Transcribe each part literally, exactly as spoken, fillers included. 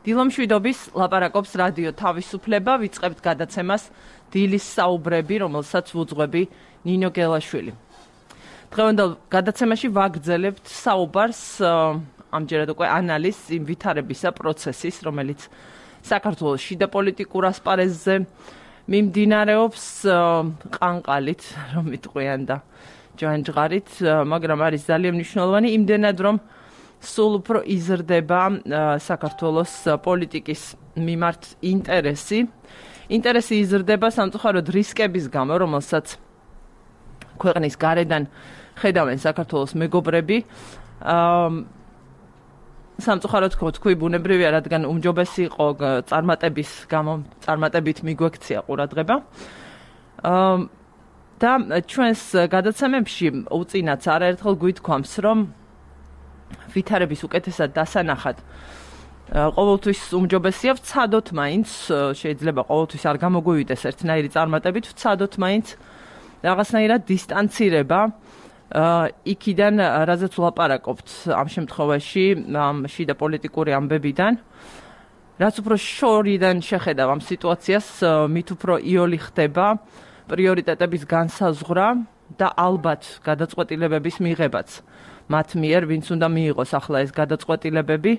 დილომშვიდობის ლაპარაკობს რადიო თავისუფლება, ვიწყებთ გადაცემას დილის საუბრები, რომელსაც ვუძღვები ნინო გელაშვილი. დღევანდელ გადაცემაში ვაგრძელებთ საუბარს ამჯერად უკვე ანალიზს იმ ვითარებისა პროცესის, რომელიც საქართველოს შიდა პოლიტიკურ ასპარეზზე მიმდინარეობს ყანყალით, რომ მიტყვიან და ჯანჯღარით, მაგრამ არის ძალიან მნიშვნელოვანი იმდენად, რომ სულ უფრო იზრდება საქართველოს პოლიტიკის მიმართ ინტერესი. ინტერესი იზრდება სამწუხაროდ რისკების გამო, რომელსაც ქვეყნის გარედან ხედავენ საქართველოს მეგობრები. სამწუხაროდ თქვი ბუნებრივია, რადგან უმჯობესი იყო წარმატების გამო, წარმატებით მიგვექცია ყურადღება. და ჩვენს გადაცემებში უწინაც არაერთხელ გვითქვამს, რომ ვითარების უკეთესად დასანახად ყოველთვის უმჯობესია ვცადოთ მაინც, შეიძლება ყოველთვის არ გამოგვივიდეს ერთნაირი წარმატებით, ვცადოთ მაინც რაღაცნაირად დისტანცირება იქიდან, რაზეც ვლაპარაკობთ ამ შემთხვევაში, ამ შიდა პოლიტიკური ამბებიდან. რაც უფრო შორიდან შეხედავ ამ სიტუაციას, მით უფრო იოლი ხდება პრიორიტეტების განსაზღვრა და ალბათ გადაწყვეტილებების მიღებაც. მათ მიერ, ვინც უნდა მიიღოს ახლა ეს გადაწყვეტილებები,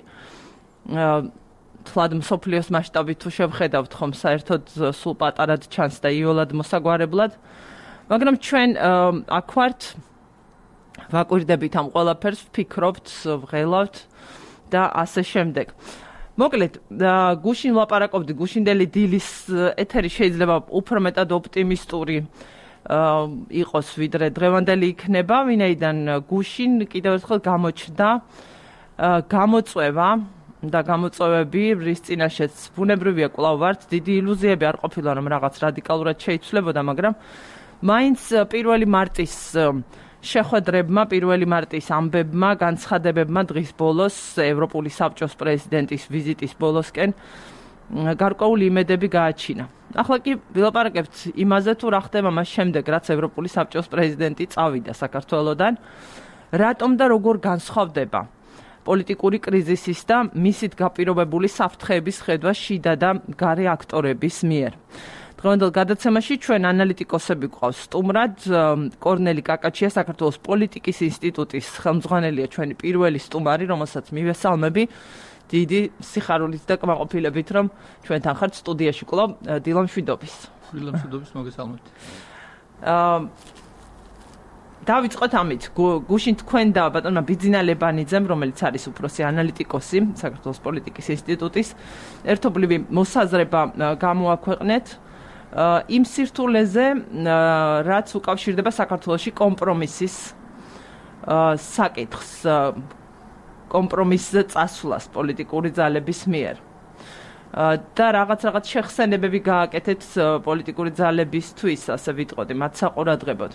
თლად მსოფლიოს მასშტაბით თუ შევხედავთ ხომ საერთოდ სულ პატარად ჩანს და იოლად მოსაგვარებლად, მაგრამ ჩვენ აქ ვართ, ვაკვირდებით ამ ყველაფერს, ვფიქრობთ, ვღელავთ და ასე შემდეგ. მოკლედ, გუშინ ვლაპარაკობდი, გუშინდელი დილის ეთერი შეიძლება უფრო მეტად ოპტიმისტური იყოს ვიდრე დღევანდელი იქნება, ვინაიდან გუშინ კიდევ ერთხელ გამოჩნდა გამოწვევა და გამოწვევები, რის წინაშეც ბუნებრივია კვლავ ვართ, დიდი ილუზიები არ ყოფილა, რომ რაღაც რადიკალურად შეიცვლებოდა, მაგრამ მაინც პირველი მარტის შეხვედრებმა, პირველი მარტის ამბებმა, განცხადებებმა დღის ბოლოს ევროპული საბჭოს პრეზიდენტის ვიზიტის ბოლოსკენ გარკვეული იმედები გააჩინა. ახლა კი ვილაპარაკებთ იმაზე, თუ რა ხდება მას შემდეგ, რაც ევროპული საბჭოს პრეზიდენტი წავიდა საქართველოდან, რატომ და როგორ განსხვავდება პოლიტიკური კრიზისის და მისით გაპირობებული საფრთხეების ხედვა შიდა და გარე აქტორების მიერ. დღევანდელ გადაცემაში ჩვენ ანალიტიკოსები გვყავს სტუმრად, კორნელი კაკაჩია, საქართველოს პოლიტიკის ინსტიტუტის ხელმძღვანელია, ჩვენი პირველი სტუმარი, რომელსაც მივესალმები დიდი სიხარულით და კმაყოფილებით, რომ ჩვენთან ხართ სტუდიაში კვლავ. დილომშვიდობის. დილომშვიდობის, მოგესალმებით. დავიწყოთ ამით. გუშინ თქვენ და ბატონმა ბიძინა ლებანიძემ, რომელიც არის უფროსი ანალიტიკოსი საქართველოს პოლიტიკის ინსტიტუტის, ერთობლივი მოსაზრება გამოაქვეყნეთ იმ სირთულეზე, რაც უკავშირდება საქართველოში კომპრომისის საკითხს, კომპრომისზე წასვლას პოლიტიკური ძალების მიერ. და რაღაც რაღაც შეხსენებები გააკეთეთ პოლიტიკური ძალებისთვის, ასე ვიტყოდი, მათ საყურადღებოდ.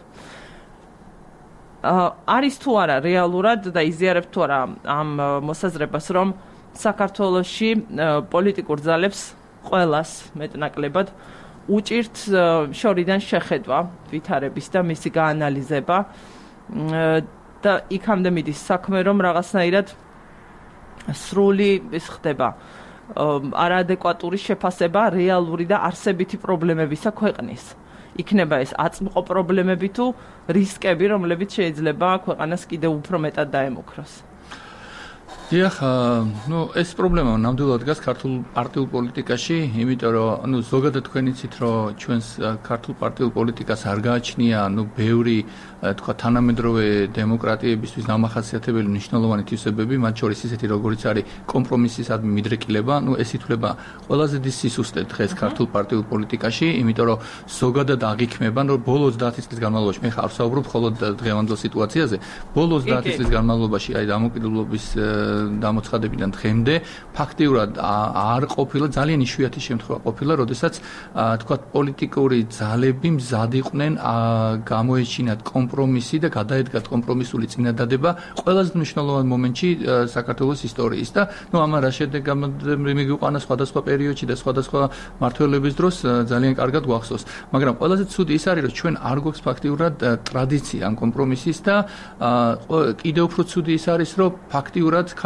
არის თუ არა რეალურად და იზიარებთ თუ არა ამ მოსაზრებას, რომ საქართველოში პოლიტიკურ ძალებს ყველას მეტნაკლებად უჭირთ შორიდან შეხედვა ვითარების და მისი გაანალიზება და იქამდე მიდის საქმე, რომ რაღაცნაირად სრული ის ხდება არაადეკვატური შეფასება რეალური და არსებითი პრობლემებისა ქვეყნის. იქნება ეს აწმყო პრობლემები თუ რისკები, რომლებიც შეიძლება ქვეყანას კიდევ უფრო მეტად დაემუქროს. დიახ, ну, ეს პრობლემა ნამდვილად დგას ქართულ პარტიულ პოლიტიკაში, იმიტომ რომ, ну, ზოგადად თქვენ იცით, რომ ჩვენს ქართულ პარტიულ პოლიტიკას არ გააჩნია, ну, ბევრი, თქვა, თანამედროვე დემოკრატიებისთვის დამახასიათებელი მნიშვნელოვანი თვისებები, მათ შორის ისეთი, როგორიც არის კომპრომისისადმი მიდრეკილება, ну, ეს ითვლება ყველაზე დიდ სისუსტედ დღეს ქართულ პარტიულ პოლიტიკაში, იმიტომ რომ ზოგადად აღიქმება, რომ ბოლო ოცდაათი წლის განმავლობაში, მე ხარ ვსაუბრობ მხოლოდ დღევანდელ სიტუაციაზე, ბოლო ოცდაათი წლის განმავლობაში, აი, დამოუკიდებლობის დამოცხადებიდან დღემდე ფაქტიურად არ ყოფილა, ძალიან იშვიათი შემთხვევა ყოფილა, როდესაც თქვა პოლიტიკური ძალები მზად იყვნენ გამოეჩინათ კომპრომისი და გადაედგათ კომპრომისული წინადადება ყველაზე მნიშვნელოვან მომენტში საქართველოს ისტორიის და ნუ ამან რა შედეგები მიგვიყვანა სხვადასხვა პერიოდში და სხვადასხვა მმართველობის დროს ძალიან კარგად გვახსოვს. მაგრამ ყველაზე ცუდი ის არის, რომ ჩვენ არ გვაქვს ფაქტიურად ტრადიცია ამ კომპრომისის და კიდევ უფრო ცუდი ის არის, რომ ფაქტიურად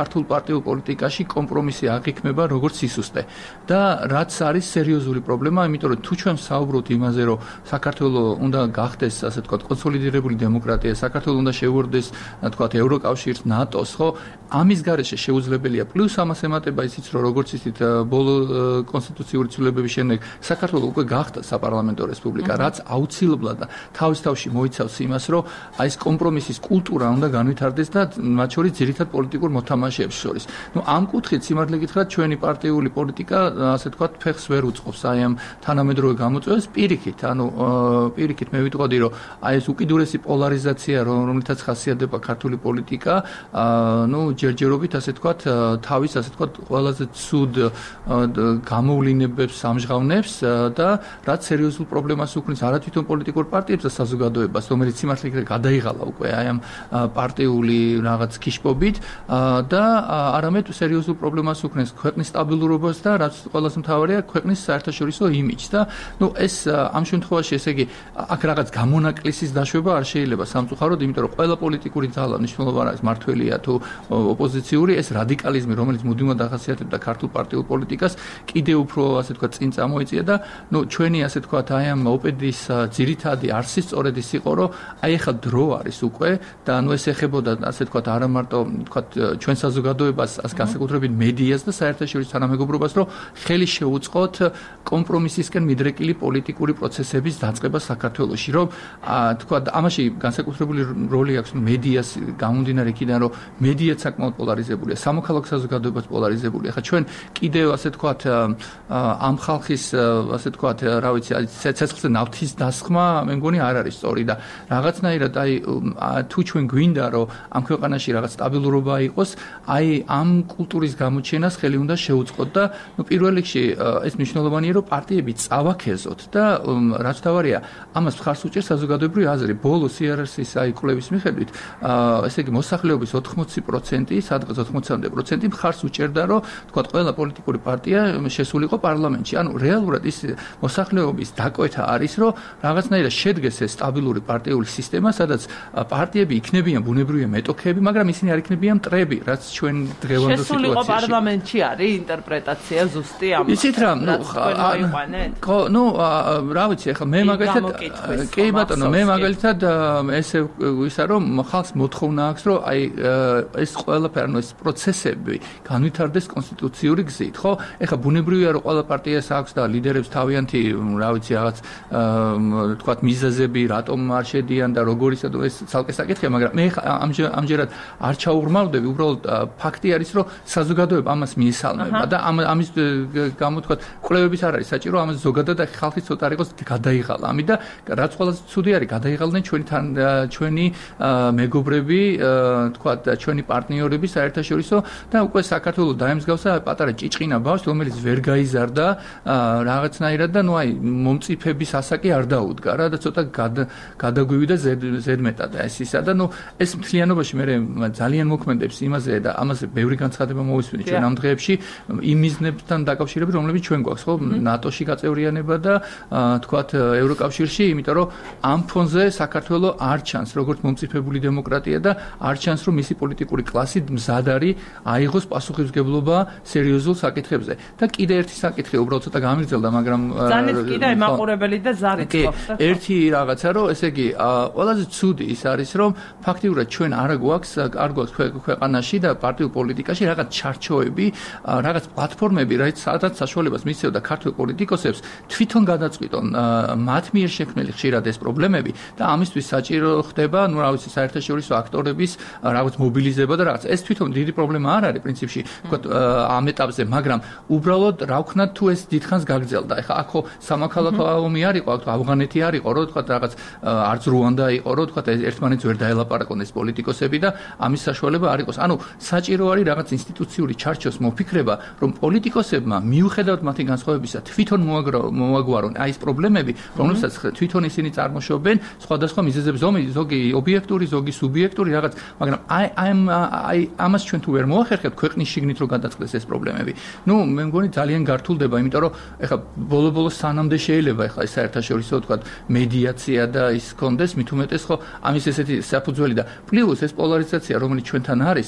ქართულ პარტიულ პოლიტიკაში კომპრომისი აღიქმება როგორც სისუსტე. და რაც არის სერიოზული პრობლემა, იმიტომ რომ თუ ჩვენ საუბრობთ იმაზე, რომ საქართველოს უნდა გახდეს, ასე ვთქვათ, კონსოლიდირებული დემოკრატია, საქართველოს უნდა შეუერთდეს, თქვათ, ევროკავშირს, ნატოს, ხო? ამის გარეშე შეუძლებელია პლუს ამას ემატება ისიც, რომ როგორც ისიც ბოლო კონსტიტუციური ცვლილებების შემდეგ საქართველოს უკვე გახდა საპარლამენტო რესპუბლიკა, რაც აუცილებლად და თავის თავში მოიცავს იმას, რომ აი ეს კომპრომისის კულტურა უნდა განვითარდეს და მათ შორის ძირითად პოლიტიკურ მოთამაშეებს შორის. ნუ ამ კუთხით სიმართლე გითხრათ, ჩვენი პარტიული პოლიტიკა, ასე ვთქვათ, ფეხს ვერ უწყობს აი ამ თანამედროვე გამოწვევებს პირიქით. ანუ პირიქით მე ვიტყოდი, რომ აი ეს უკიდურესი პოლარიზაცია, რომლითაც ხასიათდება ქართული პოლიტიკა, ნუ ჯერჯერობით, ასე ვთქვათ, თავის, ასე ვთქვათ, ყველაზე ცუდ გამოვლინებებს ამჟღავნებს და რაც სერიოზულ პრობლემას უქმნის არა თვითონ პოლიტიკურ პარტიებს და საზოგადოებას, რომელიც სიმართლე გითხრათ გადაიღალა უკვე აი ამ პარტიული რაღაც ქიშპობით და არამედ სერიოზულ პრობლემას უქმნის ქვეყნის სტაბილურობას და რაც ყველაზე მთავარია, ქვეყნის საერთაშორისო იმიჯს და ნუ ეს ამ შემთხვევაში, ესე იგი, აქ რაღაც გამონაკლისის დაშვება არ შეიძლება სამწუხაროდ, იმიტომ რომ ყველა პოლიტიკური ძალა, მნიშვნელოვანი არის მართველია თუ ოპოზიციური, ეს რადიკალიზმი, რომელიც მუდმივად ახასიათებდა ქართულ პარტიულ პოლიტიკას, კიდევ უფრო, ასე ვთქვათ, წინ წამოიწია და ნუ ჩვენი, ასე ვთქვათ, აი ამ ოპედის ძირითადი არსი სწორედ ის იყო, რომ აი ახლა დრო არის უკვე და ნუ ეს ეხებოდა, ასე ვთქვათ, არა მარტო, ვთქვათ, ჩვენ საზოგადოებას, განსაკუთრებით მედიას და საერთაშორისო თანამეგობრობას, რომ ხელი შეუწყოთ კომპრომისისკენ მიდრეკილი პოლიტიკური პროცესების დაწყება საქართველოში, რომ ვთქვათ, ამაში განსაკუთრებული როლი აქვს მედიას გამომდინარე იქიდან, რომ მედიაც საკმაოდ პოლარიზებულია, სამოქალაქო საზოგადოებაც პოლარიზებულია. ხა ჩვენ კიდევ, ასე ვთქვათ, ამ ხალხის, ასე ვთქვათ, რა ვიცი, ცეცხლზე ნავთის დასხმა, მე მგონი არ არის სწორი და რაღაცნაირად აი თუ ჩვენ გვინდა, რომ ამ ქვეყანაში რაღაც სტაბილურობა იყოს, აი ამ კულტურის გამოჩენას ხელი უნდა შეუწყოთ და ნუ პირველ რიგში ეს მნიშვნელოვანია, რომ პარტიები წავაქეზოთ და რაც თავარია, ამას მხარს უჭერს საზოგადოებრივი აზრი. ბოლო სი არ ეს-ის აი კვლევის მიხედვით, ესე იგი მოსახლეობის ოთხმოცი პროცენტი, სადღაც ოთხმოცამდე პროცენტი მხარს უჭერდა, რომ თქვათ, ყველა პოლიტიკური პარტია შესულიყო პარლამენტში. ანუ რეალურად ის მოსახლეობის დაკვეთა არის, რომ რაღაცნაირად შედგეს ეს სტაბილური პარტიული სისტემა, სადაც პარტიები იქნებიან ბუნებრივი მეტოქეები, მაგრამ ისინი არ იქნებიან მტრები, რაც ჩვენ დღევანდელ სიტუაციაში. შესულიყო პარლამენტში არის ინტერპრეტაცია ზუსტი ამ. იცით რა, ნუ ხო, ნუ რა ვიცი, ახლა მე მაგალითად კი ბატონო, მე მაგალითად ესე ვისა, რომ ხალხს მოთხოვნა აქვს, რომ აი ეს ყველაფერი, ანუ ეს პროცესები განვითარდეს კონსტიტუციური გზით, ხო? ეხლა ბუნებრივია, რომ ყველა პარტიას აქვს და ლიდერებს თავიანთი, რა ვიცი, რაღაც თქვათ მიზეზები, რატომ არ შედიან და როგორ ისა ეს ცალკე საკითხია, მაგრამ მე ამჯერად არ ჩაუღრმავდები, უბრალოდ ფაქტი არის, რომ საზოგადოება ამას მიესალმება და ამის გამო თქვათ, კვლევების არ არის საჭირო, ამას ზოგადად ხალხი ცოტა იყოს გადაიღალა. ამით და რაც ყველაზე ცუდი არის, გადაიღალდნენ ჩვენი ჩვენი მეგობრები, თქვათ, ჩვენი პარტნიორები საერთაშორისო და უკვე საქართველოს დაემსგავსა პატარა ჭიჭყინა ბავშვს, რომელიც ვერ გაიზარდა რაღაცნაირად და ნუ აი მომწიფების ასაკი არ დაუდგა რა და ცოტა გადაგვივიდა ზედმეტად ეს ისა და ნუ ეს მთლიანობაში მე ძალიან მოქმედებს იმაზე და ამაზე ბევრი განცხადება მოვისმინე ჩვენ ამ დღეებში იმ მიზნებთან დაკავშირებით, რომლებიც ჩვენ გვაქვს, ხო, ნატოში გაწევრიანება და თქვათ ევროკავშირში, იმიტომ რომ ამ ფონზე საქართველოს არ ჩანს როგორც მომწიფებული დემოკრატია და არ ჩანს რომ მისი პოლიტიკური კლასი მზად არის აიღოს პასუხისმგებლობა სერიოზულ საკითხებზე. და კიდე ერთი საკითხი უბრალოდ ცოტა გამიგრძელდა, მაგრამ ძალიან კიდე მაყურებელი და ზარით ხდება. ერთი რაღაცა, რომ ესე იგი ყველაზე ცუდი ის არის, რომ ფაქტიურად ჩვენ არ გვაქვს არ გვაქვს ქვეყანაში და პარტიულ პოლიტიკაში რაღაც ჩარჩოები, რაღაც პლატფორმები, რაც სადაც საშუალებას მისცევდა ქართულ პოლიტიკოსებს თვითონ გადაწყვიტონ მათ მიერ შექმნილი ხშირად ეს პრობლემები და ამისთვის საჭირო ხდება, ну, რა ვიცი, საერთაშორისო აქტორების რაღაც მობილიზება და რაღაც. ეს თვითონ დიდი პრობლემა არ არის პრინციპში, თქვა ამ ეტაპზე, მაგრამ უბრალოდ რა ვქნათ თუ ეს დიდხანს გაგრძელდა. ეხლა აქ ხო სამოქალაქო ომი არ იყო, აქ ავღანეთი არ იყო, რომ თქვა რაღაც არც რუანდა იყო, რომ თქვა ერთმანეთს ვერ დაელაპარაკონ ეს პოლიტიკოსები და ამის საშუალება არ იყოს. ანუ საჭირო არის რაღაც ინსტიტუციური ჩარჩოს მოფიქრება, რომ პოლიტიკოსებმა მიუხედავად მათი განსხვავებისა თვითონ მოაგვარონ აი ეს პრობლემები, რომლებსაც თვითონ ისინი წარმოშობენ, სხვადასხვა მიზეზებს, ზოგი ობიექტური, ზოგი სუბიექტური რაღაც, მაგრამ აი აი ამას ჩვენ თუ ვერ მოახერხებთ ქვეყნის შიგნით რომ გადაწყდეს ეს პრობლემები. ნუ მე მგონი ძალიან გართულდება, იმიტომ რომ ეხლა ბოლო-ბოლო სანამდე შეიძლება ეხლა ეს საერთაშორისო თქვა მედიაცია და ის კონდეს, მით უმეტეს ხო ამის ესეთი საფუძველი და პლუს ეს პოლარიზაცია, რომელიც ჩვენთან არის, ხო?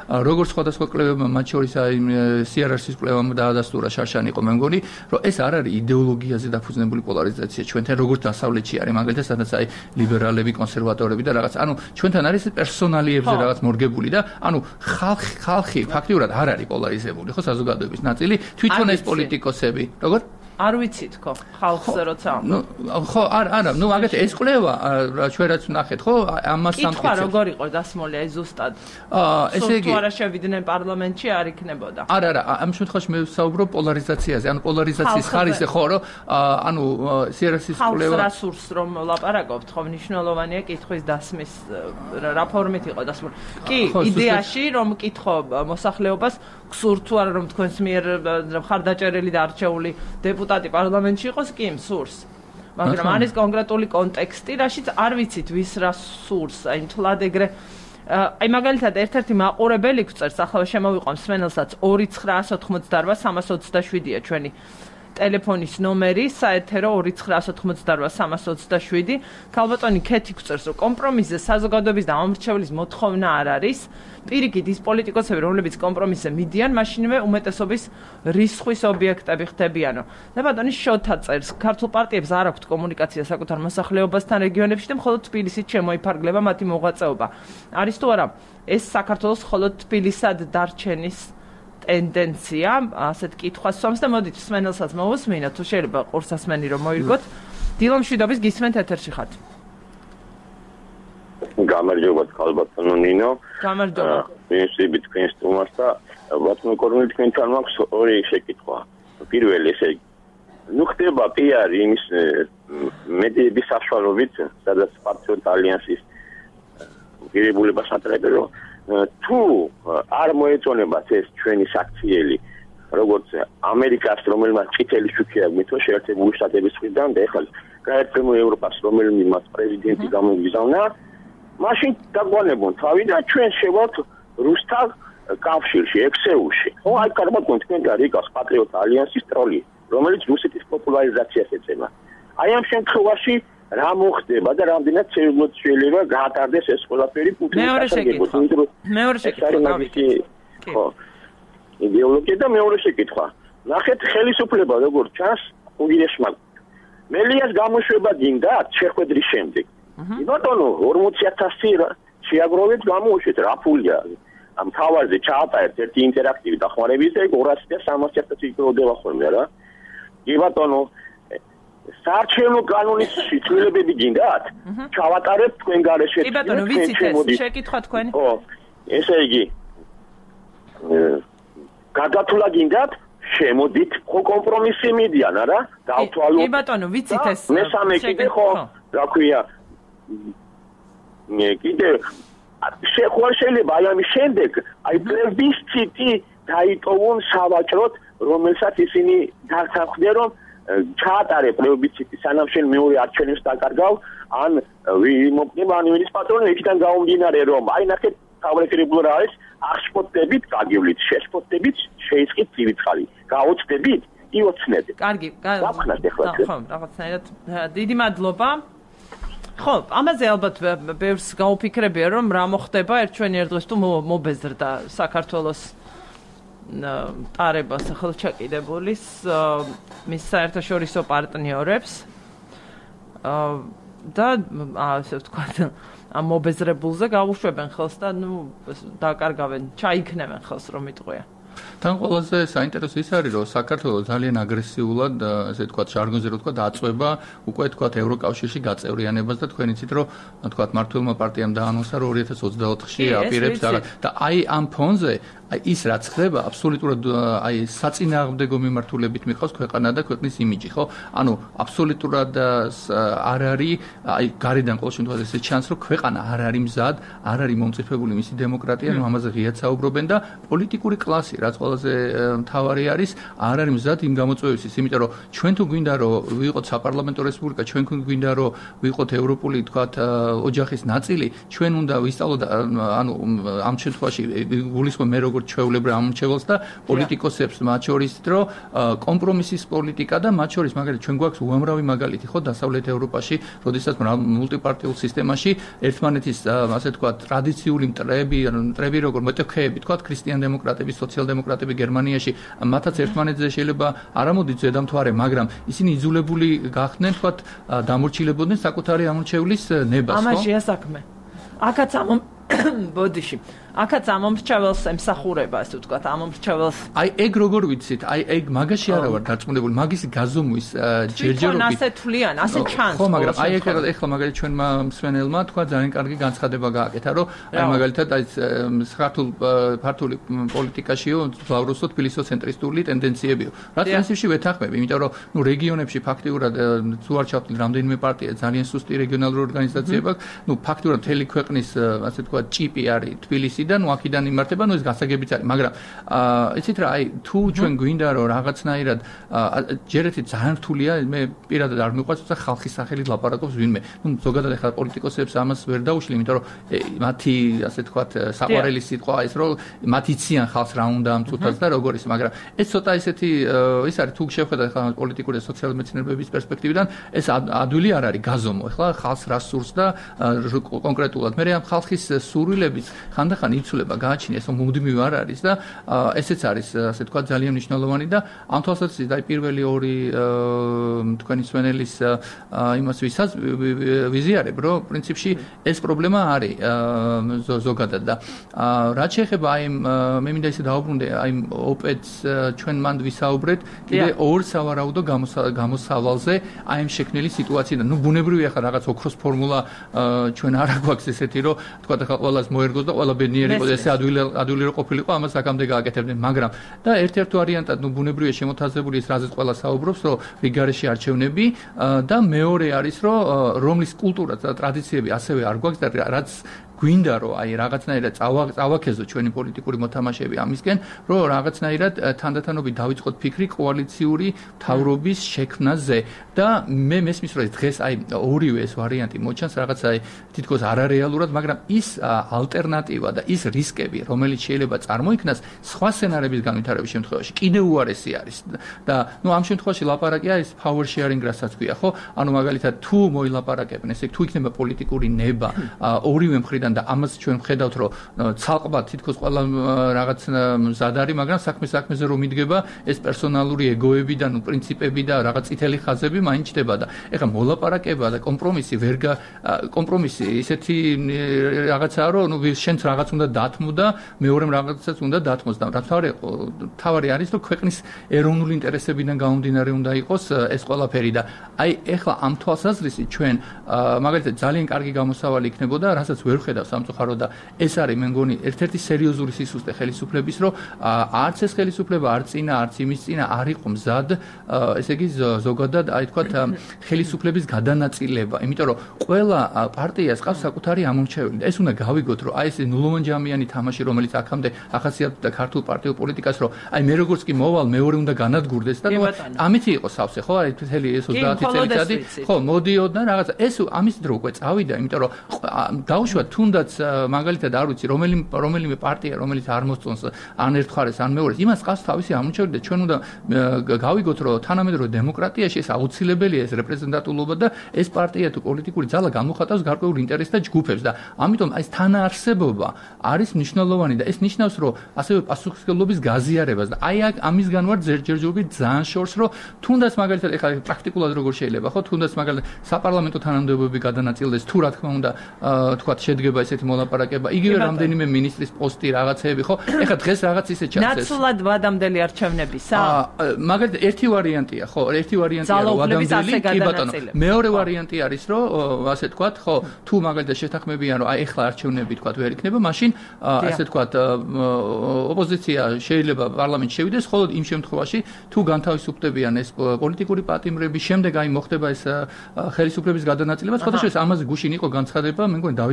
როგორც სხვადასხვა კვლევებმა, მათ შორის აი სი არ ар-ის კვლევამ დაადასტურა შარშანი იყო, მე მგონი, რომ ეს არ არის იდეოლოგიაზე დაფუძნებული პოლარიზაცია ჩვენთან, როგორც დასავლეთში არის, მაგალითად, სადაც აი ლიბერალები, კონსერვატორები და რაღაც, ანუ ჩვენთან არის პერსონალიებზე რაღაც მორგებული და ანუ ხალხი ხალხი ფაქტიურად არ არის პოლარიზებული, ხო, საზოგადოების ნაწილი, თვითონ ეს პოლიტიკოსები, როგორ? არ ვიცით ხო ხალხზე როცა ნუ ხო არ არა ნუ აგეთ ეს კვლევა ჩვენ რაც ვნახეთ ხო ამას სამკითხო კითხვა როგორ იყო დასმული აი ზუსტად აა ესე იგი თუ არა შევიდნენ პარლამენტში არ იქნებოდა არა არა ამ შემთხვევაში მე ვსაუბრობ პოლარიზაციაზე ანუ პოლარიზაციის ხარისზე ხო რომ ანუ სი არ ар-ის კვლევა ხალხს რასურს რომ ლაპარაკობთ ხო მნიშვნელოვანია კითხვის დასმის რა ფორმით იყო დასმული კი იდეაში რომ კითხო მოსახლეობას გსურთ თუ არა რომ თქვენს მიერ ხარდაჭერილი და არჩეული დეპუტატი პარლამენტში იყოს კი მსურს მაგრამ არის კონკრეტული კონტექსტი რაშიც არ ვიცით ვის რა სურს აი მთლად ეგრე აი მაგალითად ერთ-ერთი მაყურებელი გვწერს ახლა შემოვიყვანს სმენელსაც ორი ცხრაას ოთხმოცდაოთხ სამას ოცდაშვიდია ჩვენი ტელეფონის ნომერი საეთერო ორი ცხრაას ოთხმოცდაოთხ სამას ოცდაშვიდი ქალბატონი ქეთი გვწერს რომ კომპრომისზე საზოგადოების და ამორჩევლის მოთხოვნა არ არის პირიქით ის პოლიტიკოსები რომლებიც კომპრომისზე მიდიან მაშინვე უმეტესობის რისხვის ობიექტები ხდებიანო და ბატონი შოთა წერს ქართულ პარტიებს არ აქვთ კომუნიკაცია საკუთარ მოსახლეობასთან რეგიონებში და მხოლოდ თბილისით შემოიფარგლება მათი მოღვაწეობა არის თუ არა ეს საქართველოს მხოლოდ თბილისად დარჩენის ტენდენცია ასეთ კითხვას სვამს და მოდით სმენელსაც მოვუსმინოთ თუ შეიძლება ყურსასმენი რომ მოიგოთ დილომშვიდობის გისმენთ ეთერში ხართ გამარჯობა ქალბატონო ნინო გამარჯობა მისიბი თქვენ სტუმარს და ბატონო კორნელი თქვენთან მაქვს ორი შეკითხვა პირველი ესე ნუ ხდება პიარი იმის მედიების საშუალებით სადაც პარტიულ ალიანსის ღირებულებას ატრებენ რომ თუ არ მოეწონებათ ეს ჩვენი საქციელი როგორც ამერიკას რომელმაც წითელი შუქი აქვს მითო შეერთებული შტატების მხრიდან და ეხლა გაერთიანებულ ევროპას რომელმაც პრეზიდენტი გამოგიზავნა მაშინ დაგვანებონ თავი და ჩვენ შევალთ რუსთან კავშირში ექსეულში ხო აი კარგად თქვენ გარიგავს პატრიოტ ალიანსის ტროლი რომელიც რუსეთის პოპულარიზაციას ეწევა აი ამ შემთხვევაში რა მოხდება და რამდენად შეიძლება გაატარდეს ეს ყველაფერი პუტინის მეორე შეკითხვა მეორე შეკითხვა ხო იდეოლოგია და მეორე შეკითხვა ნახეთ ხელისუფლება როგორ ჩანს უგირესმა მელიას გამოშვება გინდა შეხვედრის შემდეგ ბატონო ორმოცი ათასი შეაგროვეთ გამოუშვეთ რა ფულია ამ თავაზე ჩაატარეთ ერთი ინტერაქტივი დახმარების და ორასი და სამასი ათასი იქროვდება ხოლმე რა კი ბატონო საარჩევნო კანონის ცვლილებები გინდათ? ჩავატარებთ თქვენ გარეშე. კი ბატონო, ვიცით ეს შეკითხვა თქვენი? ხო, ესე იგი გადათვლა გინდათ? შემოდით, ხო კომპრომისი მიდიან, არა? დავთვალოთ. კი ბატონო, ვიცით ეს. მესამე კიდე ხო, რა ქვია? კიდე შეხვალ შეიძლება აი ამის შემდეგ, აი პლებისციტი დაიტოვონ სავაჭროდ, რომელსაც ისინი დაგახდნენ რომ ჩაატარე პლებისციტი სანამ შენ მეორე არჩევნებს დაკარგავ, ან ვიმოყდება ან ვინის პატრონი იქიდან გამომდინარე რომ აი ნახეთ თავრეკრებულ რა არის აღშფოთდებით, გაგივლით, შეშფოთდებით, შეისყით ცივიწყალი. გაოცდებით, იოცნებით. კარგი, გავხნათ ახლა. ხო, რაღაცნაირად დიდი მადლობა. ხო, ამაზე ალბათ ბევრს გაუფიქრებია რომ რა მოხდება ერთ ჩვენი ერთ დღეს თუ მობეზრდა საქართველოს ტარებას ხელჩაკიდებულის მის საერთაშორისო პარტნიორებს და ასე ვთქვათ ამ მობეზრებულზე გაუშვებენ ხელს და ნუ დაკარგავენ, ჩაიქნევენ ხელს რომ იტყვია. თან ყველაზე საინტერესო ის არის რომ საქართველოს ძალიან აგრესიულად ესე ვთქვათ ჟარგონზე რო ვთქვათ აწვება უკვე ვთქვათ ევროკავშირში გაწევრიანებას და თქვენ იცით რომ ვთქვათ მართლმა პარტიამ დაანონსა რომ ორი ათას ოცდაოთხში აპირებს და აი ამ ფონზე აი ის რაც ხდება აბსოლუტურად აი საწინააღმდეგო მიმართულებით მიყავს ქვეყანა და ქვეყნის იმიჯი ხო ანუ აბსოლუტურად არ არის აი გარედან ყოველ შემთხვევაში ესე ჩანს რომ ქვეყანა არ არის მზად არ არის მომწიფებული მისი დემოკრატია ნუ ამაზე ღიად საუბრობენ და პოლიტიკური კლასი რაც ყველაზე მთავარი არის არ არის მზად იმ გამოწვევისთვის, იმიტომ რომ ჩვენ თუ გვინდა რომ ვიყოთ საპარლამენტო რესპუბლიკა, ჩვენ გვინდა რომ ვიყოთ ევროპული თქვათ ოჯახის ნაწილი, ჩვენ უნდა ვისწავლოთ ანუ ამ შემთხვევაში გულისხმობ მე როგორც ჩვეულებრივ ამორჩეველს და პოლიტიკოსებს მათ შორის რომ კომპრომისის პოლიტიკა და მათ შორის მაგალითად ჩვენ გვაქვს უამრავი მაგალითი ხო დასავლეთ ევროპაში, როდესაც მულტიპარტიულ სისტემაში ერთმანეთის ასე თქვათ ტრადიციული მტრები, მტრები როგორ მეტოქეები თქვათ ქრისტიან დემოკრატები, სოციალ-დემოკრატები გერმანიაში მათაც ერთმანეთზე შეიძლება არ ამოდით ზედამთვარე, მაგრამ ისინი იძულებული გახდნენ თქვათ დამორჩილებოდნენ საკუთარი ამორჩევლის ნებას, ხო? ამაშია საქმე. აქაც ამ ბოდიში აქაც ამომრჩეველს ემსახურება, ასე ვთქვათ, ამომრჩეველს. აი ეგ როგორ ვიცით? აი ეგ მაგაში არა ვარ დარწმუნებული, მაგის გაზომვის ჯერჯერობით. ასე თვლიან, ასე ჩანს. ხო, მაგრამ აი ეგ ეხლა მაგალითად ჩვენმა მსმენელმა თქვა ძალიან კარგი განცხადება გააკეთა, რომ აი მაგალითად აი საქართველოს ფართული პოლიტიკაშიო, ძლავროსო თბილისო ცენტრისტული ტენდენციებიო. რა პრინციპში ვეთანხმები, იმიტომ რომ ნუ რეგიონებში ფაქტიურად თუ არ ჩავთვლით რამდენიმე პარტია ძალიან სუსტი რეგიონალური ორგანიზაციები აქვს, ნუ ფაქტიურად მთელი ქვეყნის ასე თქვა ჭიპი არის თბილისი და ნუ აქედან იმართება, ნუ ეს გასაგებიც არის, მაგრამ აა იცით რა, აი თუ ჩვენ გვინდა რომ რაღაცნაირად ჯერეთი ძალიან რთულია, მე პირადად არ მიყვარს, თუმცა ხალხის სახელით ლაპარაკობს ვინმე. ნუ ზოგადად ახლა პოლიტიკოსებს ამას ვერ დაუშლი, იმიტომ რომ მათი ასე თქვათ საყვარელი სიტყვა ის რომ მათ იციან ხალხს რა უნდა ამ წუთას და როგორ ის, მაგრამ ეს ცოტა ისეთი ის არის თუ შევხედოთ ახლა პოლიტიკური და სოციალური მეცნიერებების პერსპექტივიდან, ეს ადვილი არ არის გაზომო, ახლა ხალხს რა სურს და კონკრეტულად მე ამ ხალხის სურვილების ხანდახან იცვლება გააჩნია, ეს მუდმივი არ არის და ესეც არის ასე თქვა ძალიან მნიშვნელოვანი და ამ თვალსაზრისით აი პირველი ორი თქვენი სვენელის იმას ვისაც ვიზიარებ, რომ პრინციპში ეს პრობლემა არის ზოგადად და რაც შეეხება აი მე მინდა ისე დავუბრუნდე აი ოპედს ჩვენ მანდ ვისაუბრეთ კიდე ორ სავარაუდო გამოსავალზე აი ამ შექმნილი სიტუაციიდან. ნუ ბუნებრივია ხა რაღაც ოქროს ფორმულა ჩვენ არ აქვს ესეთი რომ თქვა ახლა ყველას მოერგოს და ყველა ბედნიერი იყო, ესე ადვილი ადვილი რო ყოფილიყო, ამას აქამდე გააკეთებდნენ, მაგრამ და ერთ-ერთ ვარიანტად ნუ ბუნებრივია შემოთავაზებული ის რაზეც ყველა საუბრობს, რომ რიგარეში არჩევნები და მეორე არის რომ რომლის კულტურა და ტრადიციები ასევე არ გვაქვს და რაც გვინდა რომ აი რაღაცნაირად წავაქეზო ჩვენი პოლიტიკური მოთამაშეები ამისკენ, რომ რაღაცნაირად თანდათანობით დავიწყოთ ფიქრი კოალიციური მთავრობის შექმნაზე და მე მესმის რომ დღეს აი ორივე ეს ვარიანტი მოჩანს რაღაც აი თითქოს არარეალურად, მაგრამ ის ალტერნატივა და ის რისკები, რომელიც შეიძლება წარმოიქმნას სხვა სცენარების განვითარების შემთხვევაში, კიდევ უარესი არის და ნუ ამ შემთხვევაში ლაპარაკი არის power sharing, რასაც ქვია, ხო? ანუ მაგალითად თუ მოილაპარაკებენ, ესე თუ იქნება პოლიტიკური ნება ორივე მხრიდან და ამას ჩვენ ვხედავთ, რომ ცალკბად თითქოს ყველა რაღაც მზად არის, მაგრამ საქმე საქმეზე რომ მიდგება, ეს პერსონალური ეგოები და ნუ პრინციპები და რაღაც წითელი ხაზები მაინც ჩდება და ეხლა მოლაპარაკება და კომპრომისი ვერ კომპრომისი ისეთი რაღაცაა, რომ ნუ შენც რაღაც უნდა დათმო და მეორემ რაღაცას უნდა დათმოს და რა თავი თავი არის, რომ ქვეყნის ეროვნული ინტერესებიდან გამომდინარე უნდა იყოს ეს ყველაფერი და აი ეხლა ამ თვალსაზრისით ჩვენ მაგალითად ძალიან კარგი გამოსავალი იქნებოდა, რასაც ვერ ვხედავ სამწუხაროდ და ეს არის მე მგონი ერთ-ერთი სერიოზული სისუსტე ხელისუფლების, რომ არც ეს ხელისუფლება არ წინა, არც იმის წინა არ იყო მზად, ესე იგი ზოგადად აი თქვათ ხელისუფლების გადანაწილება, იმიტომ რომ ყველა პარტიას ყავს საკუთარი ამორჩეველი და ეს უნდა გავიგოთ, რომ აი ეს ნულოვანჯამიანი თამაში, რომელიც აქამდე ახასიათებდა ქართულ პარტიულ პოლიტიკას, რომ აი მე როგორც კი მოვალ, მეორე უნდა განადგურდეს და ამით იყო სავსე, ხო, აი მთელი ეს ოცდაათი წელიწადი, ხო, მოდიოდა რაღაც ეს ამის დრო უკვე წავიდა, იმიტომ რომ დაუშვათ თუნდაც მაგალითად არ ვიცი რომელი რომელიმე პარტია რომელიც არ მოსწონს ან ერთ მხარეს ან მეორეს, იმას ყავს თავისი ამორჩეველი და ჩვენ უნდა გავიგოთ, რომ თანამედროვე დემოკრატიაში ეს აუცილებელია, ეს რეპრეზენტატულობა და ეს პარტია თუ პოლიტიკური ძალა გამოხატავს გარკვეულ ინტერესს და ჯგუფებს და ამიტომ ეს თანაარსებობა არის მნიშვნელოვანი და ეს ნიშნავს, რომ ასევე პასუხისმგებლობის გაზიარებას და აი ამისგან ვარ ჯერჯერობით ძალიან შორს, რომ თუნდაც მაგალითად ეხლა პრაქტიკულად როგორ შეიძლება, ხო, თუნდაც მაგალითად საპარლამენტო თანამდებობები გადანაწილდეს, თუ რა თქმა უნდა თქვა შედგება ესეთი მოლაპარაკება, იგივე რამდენიმე მინისტრის პოსტი რაღაცეები, ხო? ეხლა დღეს რაღაც ისე ჩანს ეს. ნაცვლად ვადამდელი არჩევნებისა? მაგალითად ერთი ვარიანტია, ხო, ერთი ვარიანტია რომ ვადამდელი, კი ბატონო. მეორე ვარიანტი არის, რომ ასე თქვათ, ხო, თუ მაგალითად შეთანხმებიან, რომ აი ეხლა არჩევნები თქვათ ვერ იქნება, მაშინ ასე თქვათ ოპოზიცია შეიძლება პარლამენტში შევიდეს, ხოლო იმ შემთხვევაში თუ განთავისუფლებიან ეს პოლიტიკური პატიმრები, შემდეგ აი მოხდება ეს ხელისუფლების გადანაწილება, სხვადასხვა ამაზე გუშინ იყო განცხადება, მე მგონი დავით ბაქრაძემ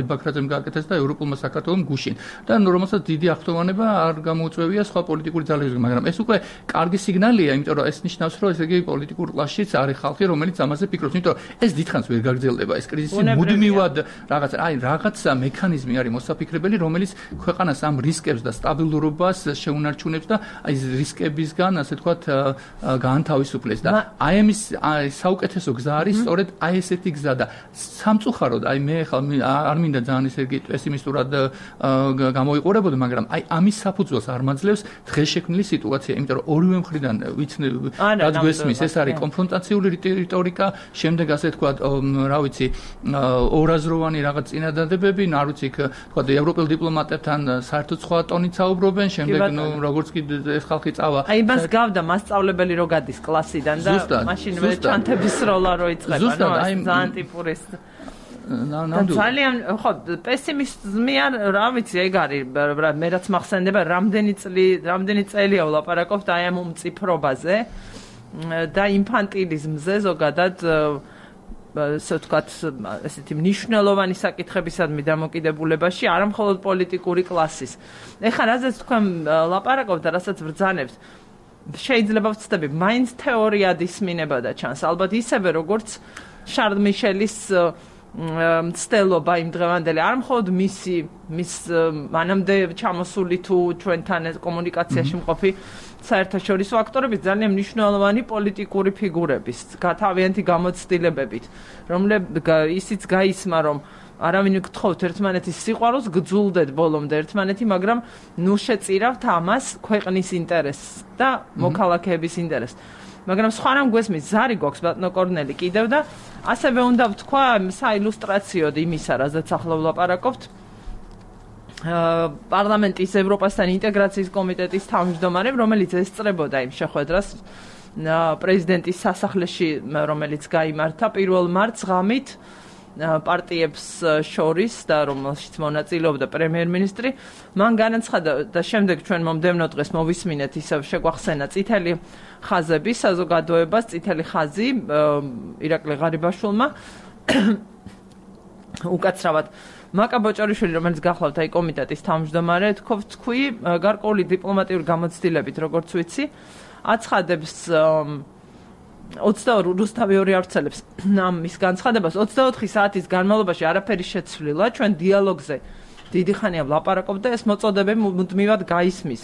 გააკეთეს და ევროპულმა საქართველომ გუშინ. და რომელსაც დიდი აღფრთოვანება არ გამოუწვევია სხვა პოლიტიკური ძალებისგან, მაგრამ ეს უკვე კარგი სიგნალია, იმიტომ რომ ეს ნიშნავს, რომ ესე იგი პოლიტიკურ კლასშიც არის ხალხი, რომელიც ამაზე ფიქრობს, იმიტომ რომ ეს დიდხანს ვერ გაგრძელდება ეს კრიზისი, მუდმივად რაღაც აი რაღაცა მექანიზმი არის მოსაფიქრებელი, რომელიც ქვეყანას ამ რისკებს და სტაბილურობას შეუნარჩუნებს და აი ეს რისკებისგან, ასე ვთქვათ, გაანთავისუფლებს და აი ამის საუკეთესო გზა არის სწორედ აი ესეთი გზა და სამწუხაროდ აი მე ხა არ მინდა ძალიან ესე იგი პესიმისტურად გამოიყურებოდე, მაგრამ აი ამის საფუძველს არ მაძლევს დღეს შექმნილი სიტუაცია, იმიტომ რომ ორივე მხრიდან ვიცნებ რაც გვესმის, ეს არის კონფრონტაციული რიტორიკა, შემდეგ ასე ვთქვათ, რა ვიცი, ორაზროვანი რაღაც წინადადებები, არ ვიცი, ვთქვათ, ევროპელ დიპლომატებთან საერთოდ სხვა ტონით საუბრობენ, შემდეგ ნუ როგორც კი ეს ხალხი წავა. აი მას გავდა მასწავლებელი რო გადის კლასიდან და მაშინ მე ჩანთების როლა რო იწყება, ნუ ძალიან ტიპურის ძალიან ხო პესიმიზმი არ რა ვიცი ეგ არის მე რაც მახსენდება რამდენი წელი რამდენი წელია ვლაპარაკობთ აი ამ უმწიფრობაზე და ინფანტილიზმზე ზოგადად ასე ვთქვათ ესეთი მნიშვნელოვანი საკითხებისადმი დამოკიდებულებაში არა მხოლოდ პოლიტიკური კლასის ეხლა რაზეც თქვენ ლაპარაკობთ და რასაც ბრძანებთ შეიძლება ვცდები მაინც თეორიად ისმინება და ჩანს ალბათ ისევე როგორც შარლ მიშელის მცდელობა იმ დღევანდელი არ მხოლოდ მისი მის მანამდე ჩამოსული თუ ჩვენთან კომუნიკაციაში მყოფი საერთაშორისო აქტორების ძალიან მნიშვნელოვანი პოლიტიკური ფიგურების გათავიანთი გამოცდილებებით რომლებიც ისიც გაისმა რომ არავინ გთხოვთ ერთმანეთის სიყვარულს გძულდეთ ბოლომდე ერთმანეთი მაგრამ ნუ შეწირავთ ამას ქვეყნის ინტერესს და მოქალაქეების ინტერესს მაგრამ სხვა რამ გვესმის ზარი გვაქვს ბატონო კორნელი კიდევ და ასევე უნდა ვთქვა საილუსტრაციოდ იმისა რაზეც ახლა ვლაპარაკობთ პარლამენტის ევროპასთან ინტეგრაციის კომიტეტის თავმჯდომარემ რომელიც ესწრებოდა იმ შეხვედრას პრეზიდენტის სასახლეში რომელიც გაიმართა პირველ მარტს ღამით პარტიებს შორის და რომელშიც მონაწილეობდა პრემიერ-მინისტრი მან განაცხადა და შემდეგ ჩვენ მომდევნო დღეს მოვისმინეთ ისევ შეგვახსენა წითელი ხაზები საზოგადოებას წითელი ხაზი ირაკლი ღარიბაშვილმა უკაცრავად მაკა ბოჭორიშვილი რომელიც გახლავთ აი კომიტეტის თავმჯდომარე თქვი გარკვეული დიპლომატიური გამოცდილებით როგორც ვიცი აცხადებს ოცდაორი რუსთავი ორი ავრცელებს ამ მის განცხადებას ოცდაოთხი საათის განმავლობაში არაფერი შეცვლილა ჩვენ დიალოგზე დიდი ხანია ვლაპარაკობთ და ეს მოწოდებები მუდმივად გაისმის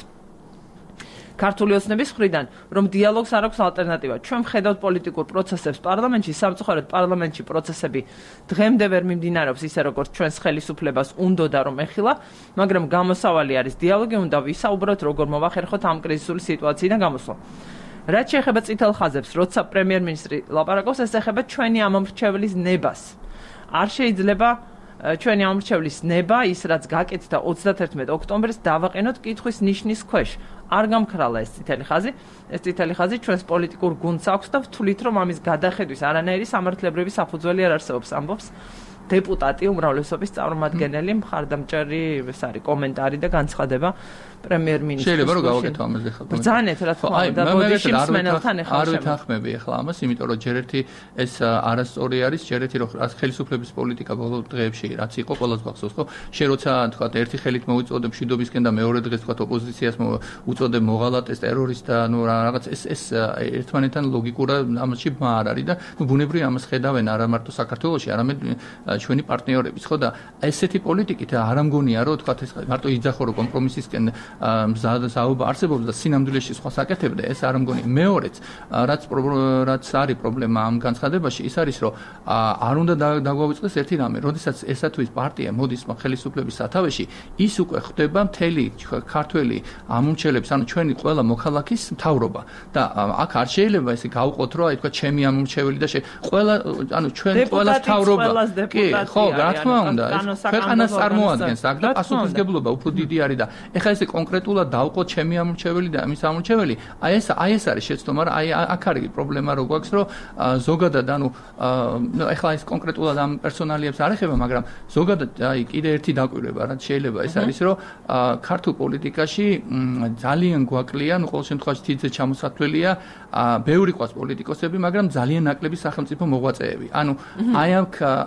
ქართული ოცნების მხრიდან რომ დიალოგს არ აქვს ალტერნატივა ჩვენ ვხედავთ პოლიტიკურ პროცესებს პარლამენტში სამწუხაროდ პარლამენტში პროცესები დღემდე ვერ მიმდინარეობს ისე როგორც ჩვენს ხელისუფლებას უნდოდა რომ ეხილა მაგრამ გამოსავალი არის დიალოგი უნდა ვისაუბროთ როგორ მოვახერხოთ ამ კრიზისული სიტუაციიდან გამოსვლა რაც შეეხება წითელ ხაზებს, როცა პრემიერ-მინისტრი ლაპარაკობს, ეს ეხება ჩვენი ამომრჩევლის ნებას. არ შეიძლება ჩვენი ამომრჩევლის ნება, ის რაც გაკეთდა ოცდათერთმეტ ოქტომბერს, დავაყენოთ კითხვის ნიშნის ქვეშ. არ გამქრალა ეს წითელი ხაზი, ეს წითელი ხაზი ჩვენს პოლიტიკურ გუნდს აქვს და ვთვლით, რომ ამის გადახედვის არანაირი სამართლებრივი საფუძველი არ არსებობს, ამბობს დეპუტატი უმრავლესობის წარმომადგენელი მხარდამჭერი ეს არის კომენტარი და განცხადება პრემიერ-მინისტრის შეიძლება რომ გავაკეთო ამაზე ხალხო ბრძანეთ რა თქმა უნდა და ბოდიში მსმენელთან ეხლა არ ვეთანხმები ეხლა ამას იმიტომ რომ ჯერ ერთი ეს არასწორი არის ჯერ ერთი რომ ხელისუფლების პოლიტიკა ბოლო დღეებში რაც იყო ყველას გახსოვს ხო შენ როცა თქვა ერთი ხელით მოუწოდებ მშვიდობისკენ და მეორე დღეს თქვა ოპოზიციას უწოდებ მოღალატეს ტერორისტ და ნუ რაღაც ეს ეს ერთმანეთთან ლოგიკურად ამაში ბმა არ არის და ნუ ბუნებრივია ამას ხედავენ არა მარტო საქართველოში არამედ ჩვენი პარტნიორების ხო და ესეთი პოლიტიკით არ ამგონია რომ თქვა ეს მარტო იძახო რომ კომპრომისისკენ მზადსაუბა არსებობს და სინამდვილეში სხვა საკეთებდა ეს არ ამგონი მეორეც რაც რაც არის პრობლემა ამ განცხადებაში ის არის რომ არ უნდა დაგვავიწყდეს ერთი რამე როდესაც ესა თუ ის პარტია მოდის ხელისუფლების სათავეში ის უკვე ხდება მთელი ქართველი ამომრჩევლების ანუ ჩვენი ყველა მოქალაქის მთავრობა და აქ არ შეიძლება ესე გავყოთ რომ აი თქვა ჩემი ამომრჩეველი და ყველა ანუ ჩვენ ყველას მთავრობა კი ხო რა თქმა უნდა ქვეყანას წარმოადგენს აქ და პასუხისგებლობა უფრო დიდი არის და ეხლა ესე კონკრეტულად დავყოთ ჩემი ამორჩეველი და ამის ამორჩეველი აი ეს აი ეს არის შეცდომა რა აი აქ არის პრობლემა რო გვაქვს რომ ზოგადად ანუ ნუ ეხლა ეს კონკრეტულად ამ პერსონალიებს არ ეხება მაგრამ ზოგადად აი კიდე ერთი დაკვირვება რაც შეიძლება ეს არის რომ ქართულ პოლიტიკაში ძალიან გვაკლია ნუ ყოველ შემთხვევაში თითზე ჩამოსათვლელია ბევრი ყავს პოლიტიკოსები მაგრამ ძალიან ნაკლები სახელმწიფო მოღვაწეები ანუ აი აქ აი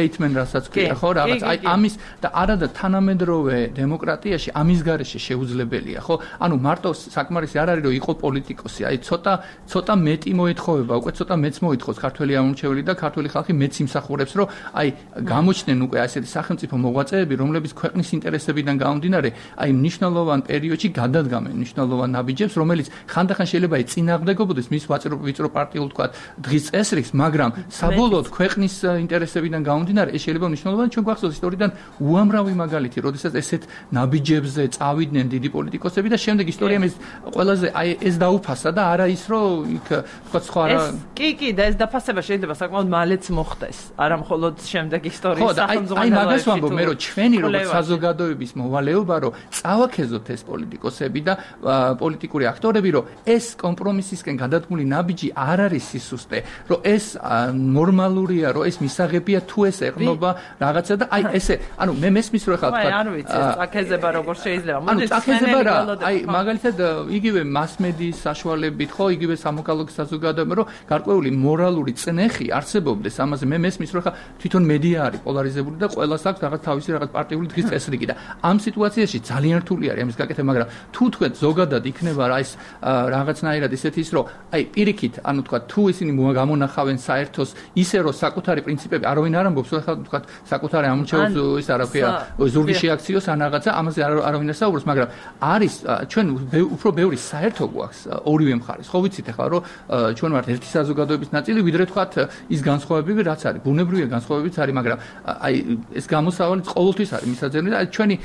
statement რასაც ქვია, ხო, რაღაც აი ამის და არადა თანამედროვე დემოკრატიაში ამის გარეშე შეუძლებელია, ხო? ანუ მარტო საკმარისი არ არის რომ იყო პოლიტიკოსი, აი ცოტა ცოტა მეტი მოეთხოვება, უკვე ცოტა მეც მოითხოვს ქართველი ამომრჩეველი და ქართველი ხალხი მეც იმსახურებს, რომ აი გამოჩნდნენ უკვე ასეთი სახელმწიფო მოღვაწეები, რომლებიც ქვეყნის ინტერესებიდან გამომდინარე, აი მნიშვნელოვან პერიოდში გადადგამენ მნიშვნელოვან ნაბიჯებს, რომელიც ხანდახან შეიძლება ეწინააღმდეგობოდეს მის ვიწრო პარტიულ თქვა დღის წესრიგს, მაგრამ საბოლოოდ ქვეყნის ინტერესებიდან გამომდინარე, ეს შეიძლება მნიშვნელოვანი ჩვენ გვახსოვს ისტორიიდან უამრავი მაგალითი, როდესაც ესეთ ნაბიჯებზე წავიდნენ დიდი პოლიტიკოსები და შემდეგ ისტორიამ ეს ყველაზე აი ეს დაუფასა და არა ის რომ იქ თქვა სხვა რა კი კი და ეს დაფასება შეიძლება საკმაოდ მალეც მოხდეს, არა მხოლოდ შემდეგ ისტორიის სახელმწიფო აი მაგას ვამბობ მე რომ ჩვენი როგორც საზოგადოების მოვალეობა რომ წავაქეზოთ ეს პოლიტიკოსები და პოლიტიკური აქტორები რომ ეს კომპრომისისკენ გადადგმული ნაბიჯი არ არის სისუსტე, რომ ეს ნორმალურია, რომ ეს მისაღებია თუ ეს ეყნობა რაღაცა და აი ესე ანუ მე მესმის რომ ხალხი აი არ ვიცი წაქეზება როგორ შეიძლება მოდი წაქეზება რა აი მაგალითად იგივე მასმედიის საშუალებით ხო იგივე სამოქალაქო საზოგადოება რომ გარკვეული მორალური წნეხი არსებობდეს ამაზე მე მესმის რომ ხა თვითონ მედია არის პოლარიზებული და ყველას აქვს რაღაც თავისი რაღაც პარტიული დღის წესრიგი და ამ სიტუაციაში ძალიან რთული არის ამის გაკეთება მაგრამ თუ თქვენ ზოგადად იქნება რა ის რაღაცნაირად ისეთი ის რომ აი პირიქით ანუ თქვა თუ ისინი გამონახავენ საერთოს ისე რომ საკუთარი პრინციპები არავინ არ ამბობს რომ ხა თქვა საკუთარი ამორჩეულს ის არა ქვია ზურგი შეაქციოს ან რაღაცა ამაზე არავინ არ საუბრობს მაგრამ არის ჩვენ უფრო ბევრი საერთო გვაქვს ორივე მხარეს ხო ვიცით ახლა რომ ჩვენ ვართ ერთი საზოგადოების ნაწილი ვიდრე თქვათ ის განსხვავებები რაც არის ბუნებრივია განსხვავებებიც არის მაგრამ აი ეს გამოსავალი ყოველთვის არის მისაძებნი და ჩვენი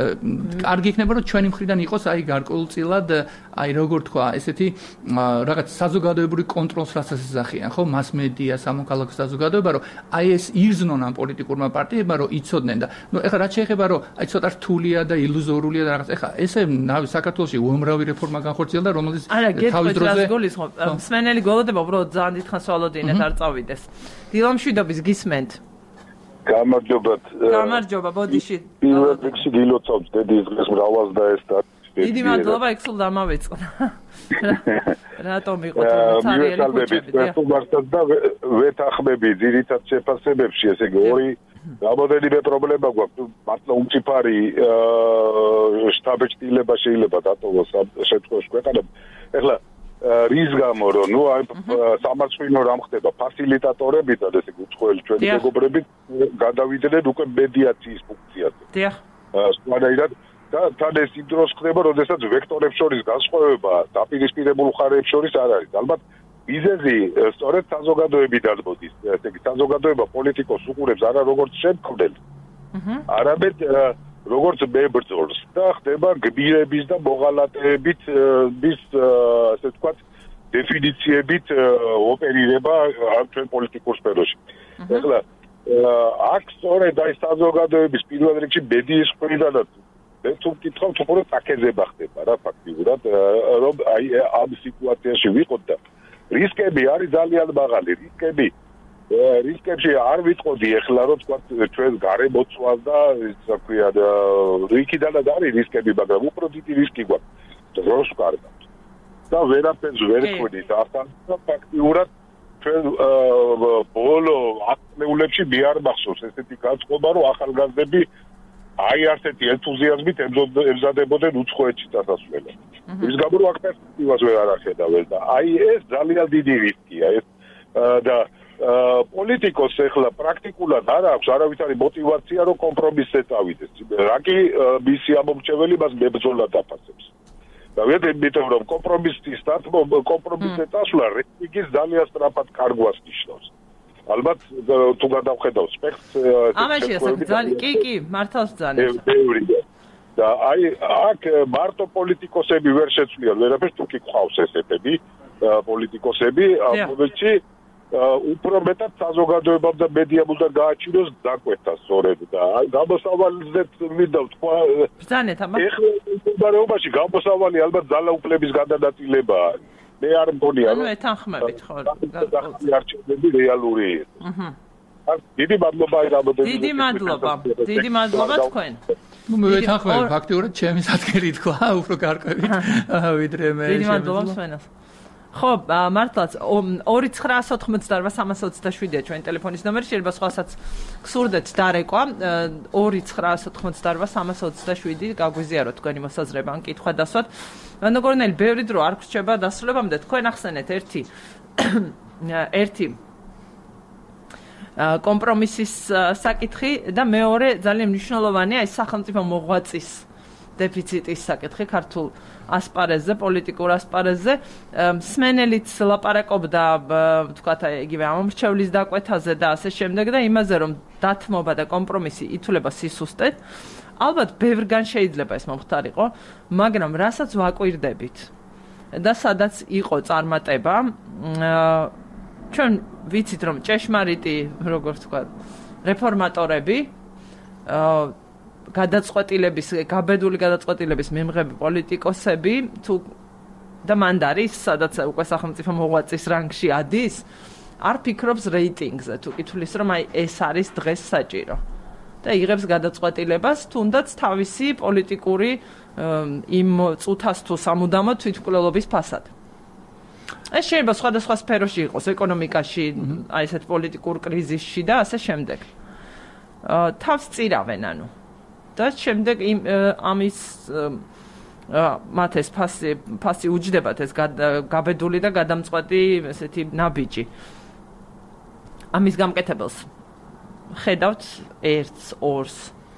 კარგი იქნება რომ ჩვენი მხრიდან იყოს აი გარკვეულწილად აი როგორ თქვა ესეთი რაღაც საზოგადოებრივი კონტროლს რასაც ეძახიან ხო მასმედია სამოქალაქო საზოგადოება რომ აი ეს ირზნონ ამ პოლიტიკურმა პარტიებმა რომ იცოდნენ და ნუ ეხლა რაც შეეხება რომ აი ცოტა რთულია და ილუზორულია და რაღაც ეხლა ესე საქართველოში უამრავი რეფორმა განხორციელდა რომელიც თავის დროზე მსმენელი გველოდება უბრალოდ ძალიან დიდხანს ვალოდინეთ არ წავიდეს დილამშვიდობის გისმენთ გამარჯობათ გამარჯობა ბოდიში პირველ რიგში გილოცავთ დედის დღეს მრავალს და ეს და დიდი მადლობა იქ სულ დამავიწყდა რატომ იყო თორემ მივესალმებით ერთმანეთს და ვეთანხმები ძირითად შეფასებებში ესე იგი ორი რამოდენიმე პრობლემა გვაქვს მართლა უმწიფარი შტაბ-ჭრილება შეიძლება დატოვოს შემთხვევაში ქვეყანამ ეხლა რის გამო რომ ნუ აი სამარცხვინო რამ ხდება ფასილიტატორებიდან ესე იგი უცხოელი ჩვენი მეგობრები გადავიდნენ უკვე მედიაციის ფუნქციაზე დიახ სხვანაირად და თან ეს იმ დროს ხდება როდესაც ვექტორებს შორის განსხვავება დაპირისპირებულ მხარეებს შორის არ არის ალბათ მიზეზი სწორედ საზოგადოებიდან მოდის ესე იგი საზოგადოება პოლიტიკოს უყურებს არა როგორც შემქმნელ არამედ როგორც მებრძოლს და ხდება გმირების და მოღალატეებით მის ასე ვთქვათ დეფინიციებით ოპერირება ჩვენ პოლიტიკურ სფეროში. ეხლა აქ სწორედ აი საზოგადოების პირველ რიგში მედიის მხრიდანაც მე თუ ვკითხავ თუ უფრო წაქეზება ხდება რა ფაქტიურად რომ აი ამ სიტუაციაში ვიყოთ და რისკები არის ძალიან მაღალი რისკები რისკებში არ ვიტყოდი ეხლა რომ თქვა ჩვენ გარემოცვას და ისე ქვია რიქიდანაც არის რისკები მაგრამ უფრო დიდი რისკი გვაქვს დროს ვკარგავთ და ვერაფერს ვერ ხვდით ახლა ფაქტიურად ჩვენ ბოლო ათეულებში მე არ მახსოვს ესეთი განწყობა რომ ახალგაზრდები აი ასეთი ენთუზიაზმით ემზადებოდნენ უცხოეთში დასასვლელად ის გამო რომ აქ პერსპექტივას ვერ არ ახედავენ და აი ეს ძალიან დიდი რისკია ეს და პოლიტიკოს ეხლა პრაქტიკულად არ აქვს არავითარი мотиваცია რომ კომპრომისზე წავიდეს. რა კი მისი ამომრჩეველი მას მებრძოლად დაფასებს. და ვეთქვით რომ კომპრომისის დათმო კომპრომისზე წასვლა რიგის ძალიან სწრაფად კარგვას ნიშნავს. ალბათ თუ გადავხედავ სპექტრს ამაში ძალიან კი კი მართავს ძალიან. და აი აქ მარტო პოლიტიკოსები ვერ შეცვლიან ვერაფერს თუ კი ყავს ესეთები პოლიტიკოსები ამ მომენტში უფრო მეტად საზოგადოებამ და მედიამ უნდა გააჩინოს დაკვეთა სწორედ და აი გამოსავალზე მინდა ვთქვა ბრძანეთ აბა ეხლა მდგომარეობაში გამოსავალი ალბათ ძალაუფლების გადანაწილებაა მე არ მგონია რომ ანუ ეთანხმებით ხო არჩევნები რეალური აჰა დიდი მადლობა აი რამოდენიმე დიდი მადლობა დიდი მადლობა თქვენ ну მე ვეთანხმები ფაქტიურად ჩემი სადგერი თქვა უფრო გარკვევით ვიდრე მე დიდი მადლობა მსმენელს ხო, მართლაც ორი ცხრაასი ოთხმოცდაოთხ სამასი ოცდაშვიდია ჩვენი ტელეფონის ნომერი, შეიძლება სხვასაც გსურდეთ დარეკვა ორი ცხრაასი ოთხმოცდაოთხ სამასი ოცდაშვიდი გაგვიზიაროთ თქვენი მოსაზრება ან კითხვა დასვათ. ანუ გორნელი, ბევრი დრო არ გრჩება დასრულებამდე, თქვენ ახსენეთ ერთი ერთი კომპრომისის საკითხი და მეორე ძალიან მნიშვნელოვანია ეს სახელმწიფო მოღვაწის დეფიციტის საკითხი ქართულ ასპარეზზე, პოლიტიკურ ასპარეზზე. მსმენელიც ლაპარაკობდა, თქვათ, იგივე ამომრჩევლის დაკვეთაზე და ასე შემდეგ და იმაზე, რომ დათმობა და კომპრომისი ითვლება სისუსტედ. ალბათ ბევრგან შეიძლება ეს მომხდარიყო, მაგრამ რასაც ვაკვირდებით და სადაც იყო წარმატება, ჩვენ ვიცით, რომ ჭეშმარიტი, როგორც თქვა, რეფორმატორები, გადაწყვეტილების, გაბედული გადაწყვეტილების მიმღები პოლიტიკოსები, თუ და მანდარის, სადაც უკვე სახელმწიფო მოღვაწის რანგში ადის, არ ფიქრობს რეიტინგზე, თუ კითხვის, რომ აი ეს არის დღეს საჭირო. და იღებს გადაწყვეტილებას, თუნდაც თავისი პოლიტიკური იმ წუთას თუ სამუდამო თვითმკვლელობის ფასად. ეს შეიძლება სხვადასხვა სფეროში იყოს, ეკონომიკაში, აი ესეთ პოლიტიკურ კრიზისში და ასე შემდეგ. თავს წირავენ ანუ. და შემდეგ ამის მათ ეს ფასი ფასი უჯდებათ ეს გაბედული და გადამწყვეტი ესეთი ნაბიჯი. ამის გამკეთებელს ხედავთ ერთს, ორს.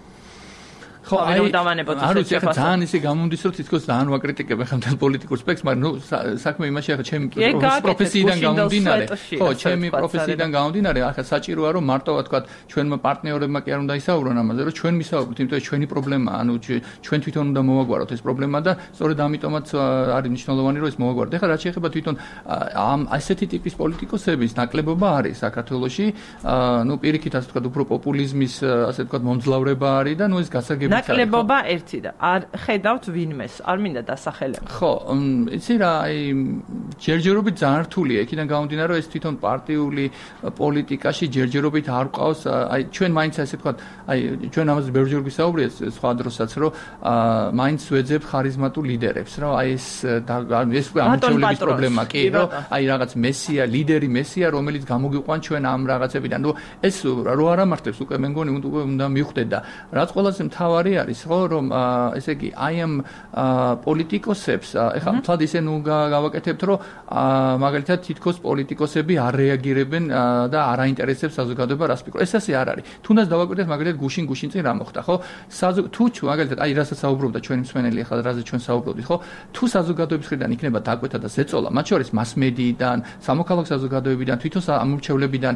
ხო, აი, არ ვიცი, ახლა ძალიან ისე გამომდის, რომ თითქოს ძალიან ვაკრიტიკებ ახლა მთელ პოლიტიკურ სპექტრს, მაგრამ ნუ საქმე იმაში ახლა ჩემი პროფესიიდან გამომდინარე, ხო, ჩემი პროფესიიდან გამომდინარე, ახლა საჭიროა რომ მარტო თქვა ჩვენმა პარტნიორებმა კი არ უნდა ისაუბრონ ამაზე, რომ ჩვენ მისაუბროთ, იმიტომ რომ ჩვენი პრობლემაა, ანუ ჩვენ თვითონ უნდა მოვაგვაროთ ეს პრობლემა და სწორედ ამიტომაც არის მნიშვნელოვანი რომ ეს მოვაგვაროთ. ახლა რაც შეეხება თვითონ ამ ასეთი ტიპის პოლიტიკოსების ნაკლებობა არის საქართველოში, ნუ პირიქით ასე თქვა უფრო პოპულიზმის ასე თქვა მომძლავრება არის და ნუ ეს გასაგები ნაკლებობა ერთი და არ ხედავთ ვინმეს, არ მინდა დასახელება. ხო, იცი რა, აი ჯერჯერობით ძალიან რთულია, იქიდან გამომდინარე, რომ ეს თვითონ პარტიული პოლიტიკაში ჯერჯერობით არ ყავს, აი ჩვენ მაინც ასე ვთქვათ, აი ჩვენ ამაზე ბევრჯერ ვისაუბრია სხვა დროსაც, რომ მაინც ვეძებ ხარიზმატულ ლიდერებს, რომ აი ეს ეს უკვე ამორჩევლების პრობლემა კი, რომ აი რაღაც მესია, ლიდერი მესია, რომელიც გამოგიყვან ჩვენ ამ რაღაცებიდან. ნუ ეს რო არ ამართებს, უკვე მე მგონი უნდა მივხვდეთ და რაც ყველაზე მთავარი არის ხო რომ ესე იგი აი ამ პოლიტიკოსებს ეხლა მთლად ისე ნუ გავაკეთებთ რომ მაგალითად თითქოს პოლიტიკოსები არ რეაგირებენ და არ აინტერესებს საზოგადოება რას ფიქრობს. ეს ასე არ არის. თუნდაც დავაკეთეთ მაგალითად გუშინ გუშინ წინ რა მოხდა ხო? თუ მაგალითად აი რასაც საუბრობდა ჩვენი მსმენელი ეხლა რაზე ჩვენ საუბრობთ ხო? თუ საზოგადოების მხრიდან იქნება დაკვეთა და ზეწოლა, მათ შორის მას-მედიიდან, სამოქალაქო საზოგადოებიდან, თვითონ ამორჩევლებიდან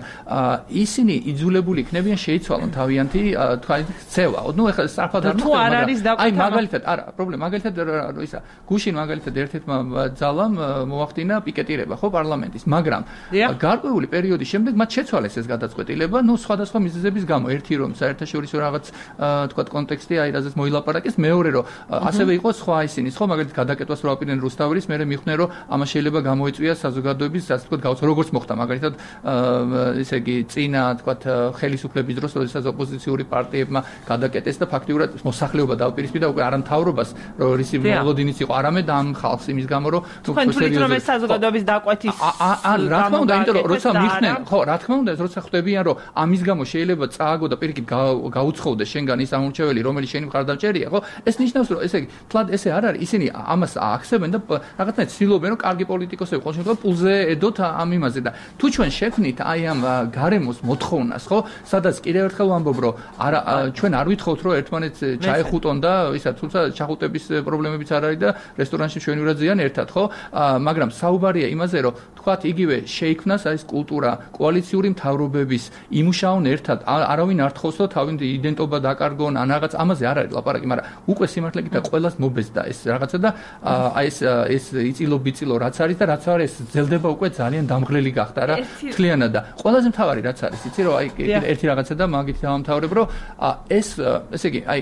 ისინი იძულებული იქნებიან შეიცვალონ თავიანთი თქვა ქცევა. ნუ ეხლა თუ არ არის დაკვეთა, აი მაგალითად არა, პრობლემა მაგალითად ისა გუშინ მაგალითად ერთ-ერთმა ძალამ მოახდინა პიკეტირება ხო პარლამენტის, მაგრამ გარკვეული პერიოდის შემდეგ მათ შეცვალეს ეს გადაწყვეტილება, ნუ სხვადასხვა მიზეზების გამო. ერთი რომ საერთაშორისო რაღაც თქვა კონტექსტი აი რაზეც მოილაპარაკეს, მეორე რომ ასევე იყო სხვა ისინი, ხო მაგალითად გადაკეთებას რო აპირდნენ რუსთაველის, მე მიხვნე რომ ამას შეიძლება გამოიწვია საზოგადოების ასე თქვა გაუცო როგორც მოხდა მაგალითად ესე იგი წინა თქვა ხელისუფლების დროს, როდესაც ოპოზიციური პარტიებმა გადაკეთეს და ფაქტიურად მოსახლეობა დაუპირისპირდა უკვე არა მთავრობას, რომ რისი მოლოდინიც იყო, არამედ ამ ხალხს იმის გამო, რომ თქვენ თვლით რომ ეს საზოგადოების დაკვეთის ან რა თქმა უნდა, იმიტომ რომ როცა მიხდნენ, ხო, რა თქმა უნდა, როცა ხვდებიან, რომ ამის გამო შეიძლება წააგო და პირიქით გაუცხოვდეს შენგან ის ამორჩეველი, რომელიც შენი მხარდამჭერია, ხო? ეს ნიშნავს, რომ ესე იგი, თლად ესე არ არის, ისინი ამას აახსებენ და რაღაცნაირად ცდილობენ, რომ კარგი პოლიტიკოსები ყოველ შემთხვევაში პულზე ედოთ ამ იმაზე და თუ ჩვენ შექმნით აი ამ გარემოს მოთხოვნას, ხო? სადაც კიდევ ერთხელ ვამბობ, რომ არა ჩვენ არ ვითხოვთ, რომ ერთმანეთს ჩაეხუტონ და ისა თუმცა ჩახუტების პრობლემებიც არ არის და რესტორანში ჩვენივრად ზიან ერთად, ხო? მაგრამ საუბარია იმაზე, რომ თქვათ იგივე შეიქმნას აი ეს კულტურა, კოალიციური მთავრობების იმუშაონ ერთად, არავინ არ თხოვს, რომ თავისი იდენტობა დაკარგონ, ან რაღაც ამაზე არ არის ლაპარაკი, მაგრამ უკვე სიმართლე გითხრა ყველას მობეზდა ეს რაღაცა და აი ეს ეს იწილო-ბიწილო რაც არის და რაც არის ძელდება უკვე ძალიან დამღლელი გახდა რა თლიანად და ყველაზე მთავარი რაც არის იცი რომ აი ერთი რაღაცა და მაგით დავამთავრებ რომ ეს ესე იგი აი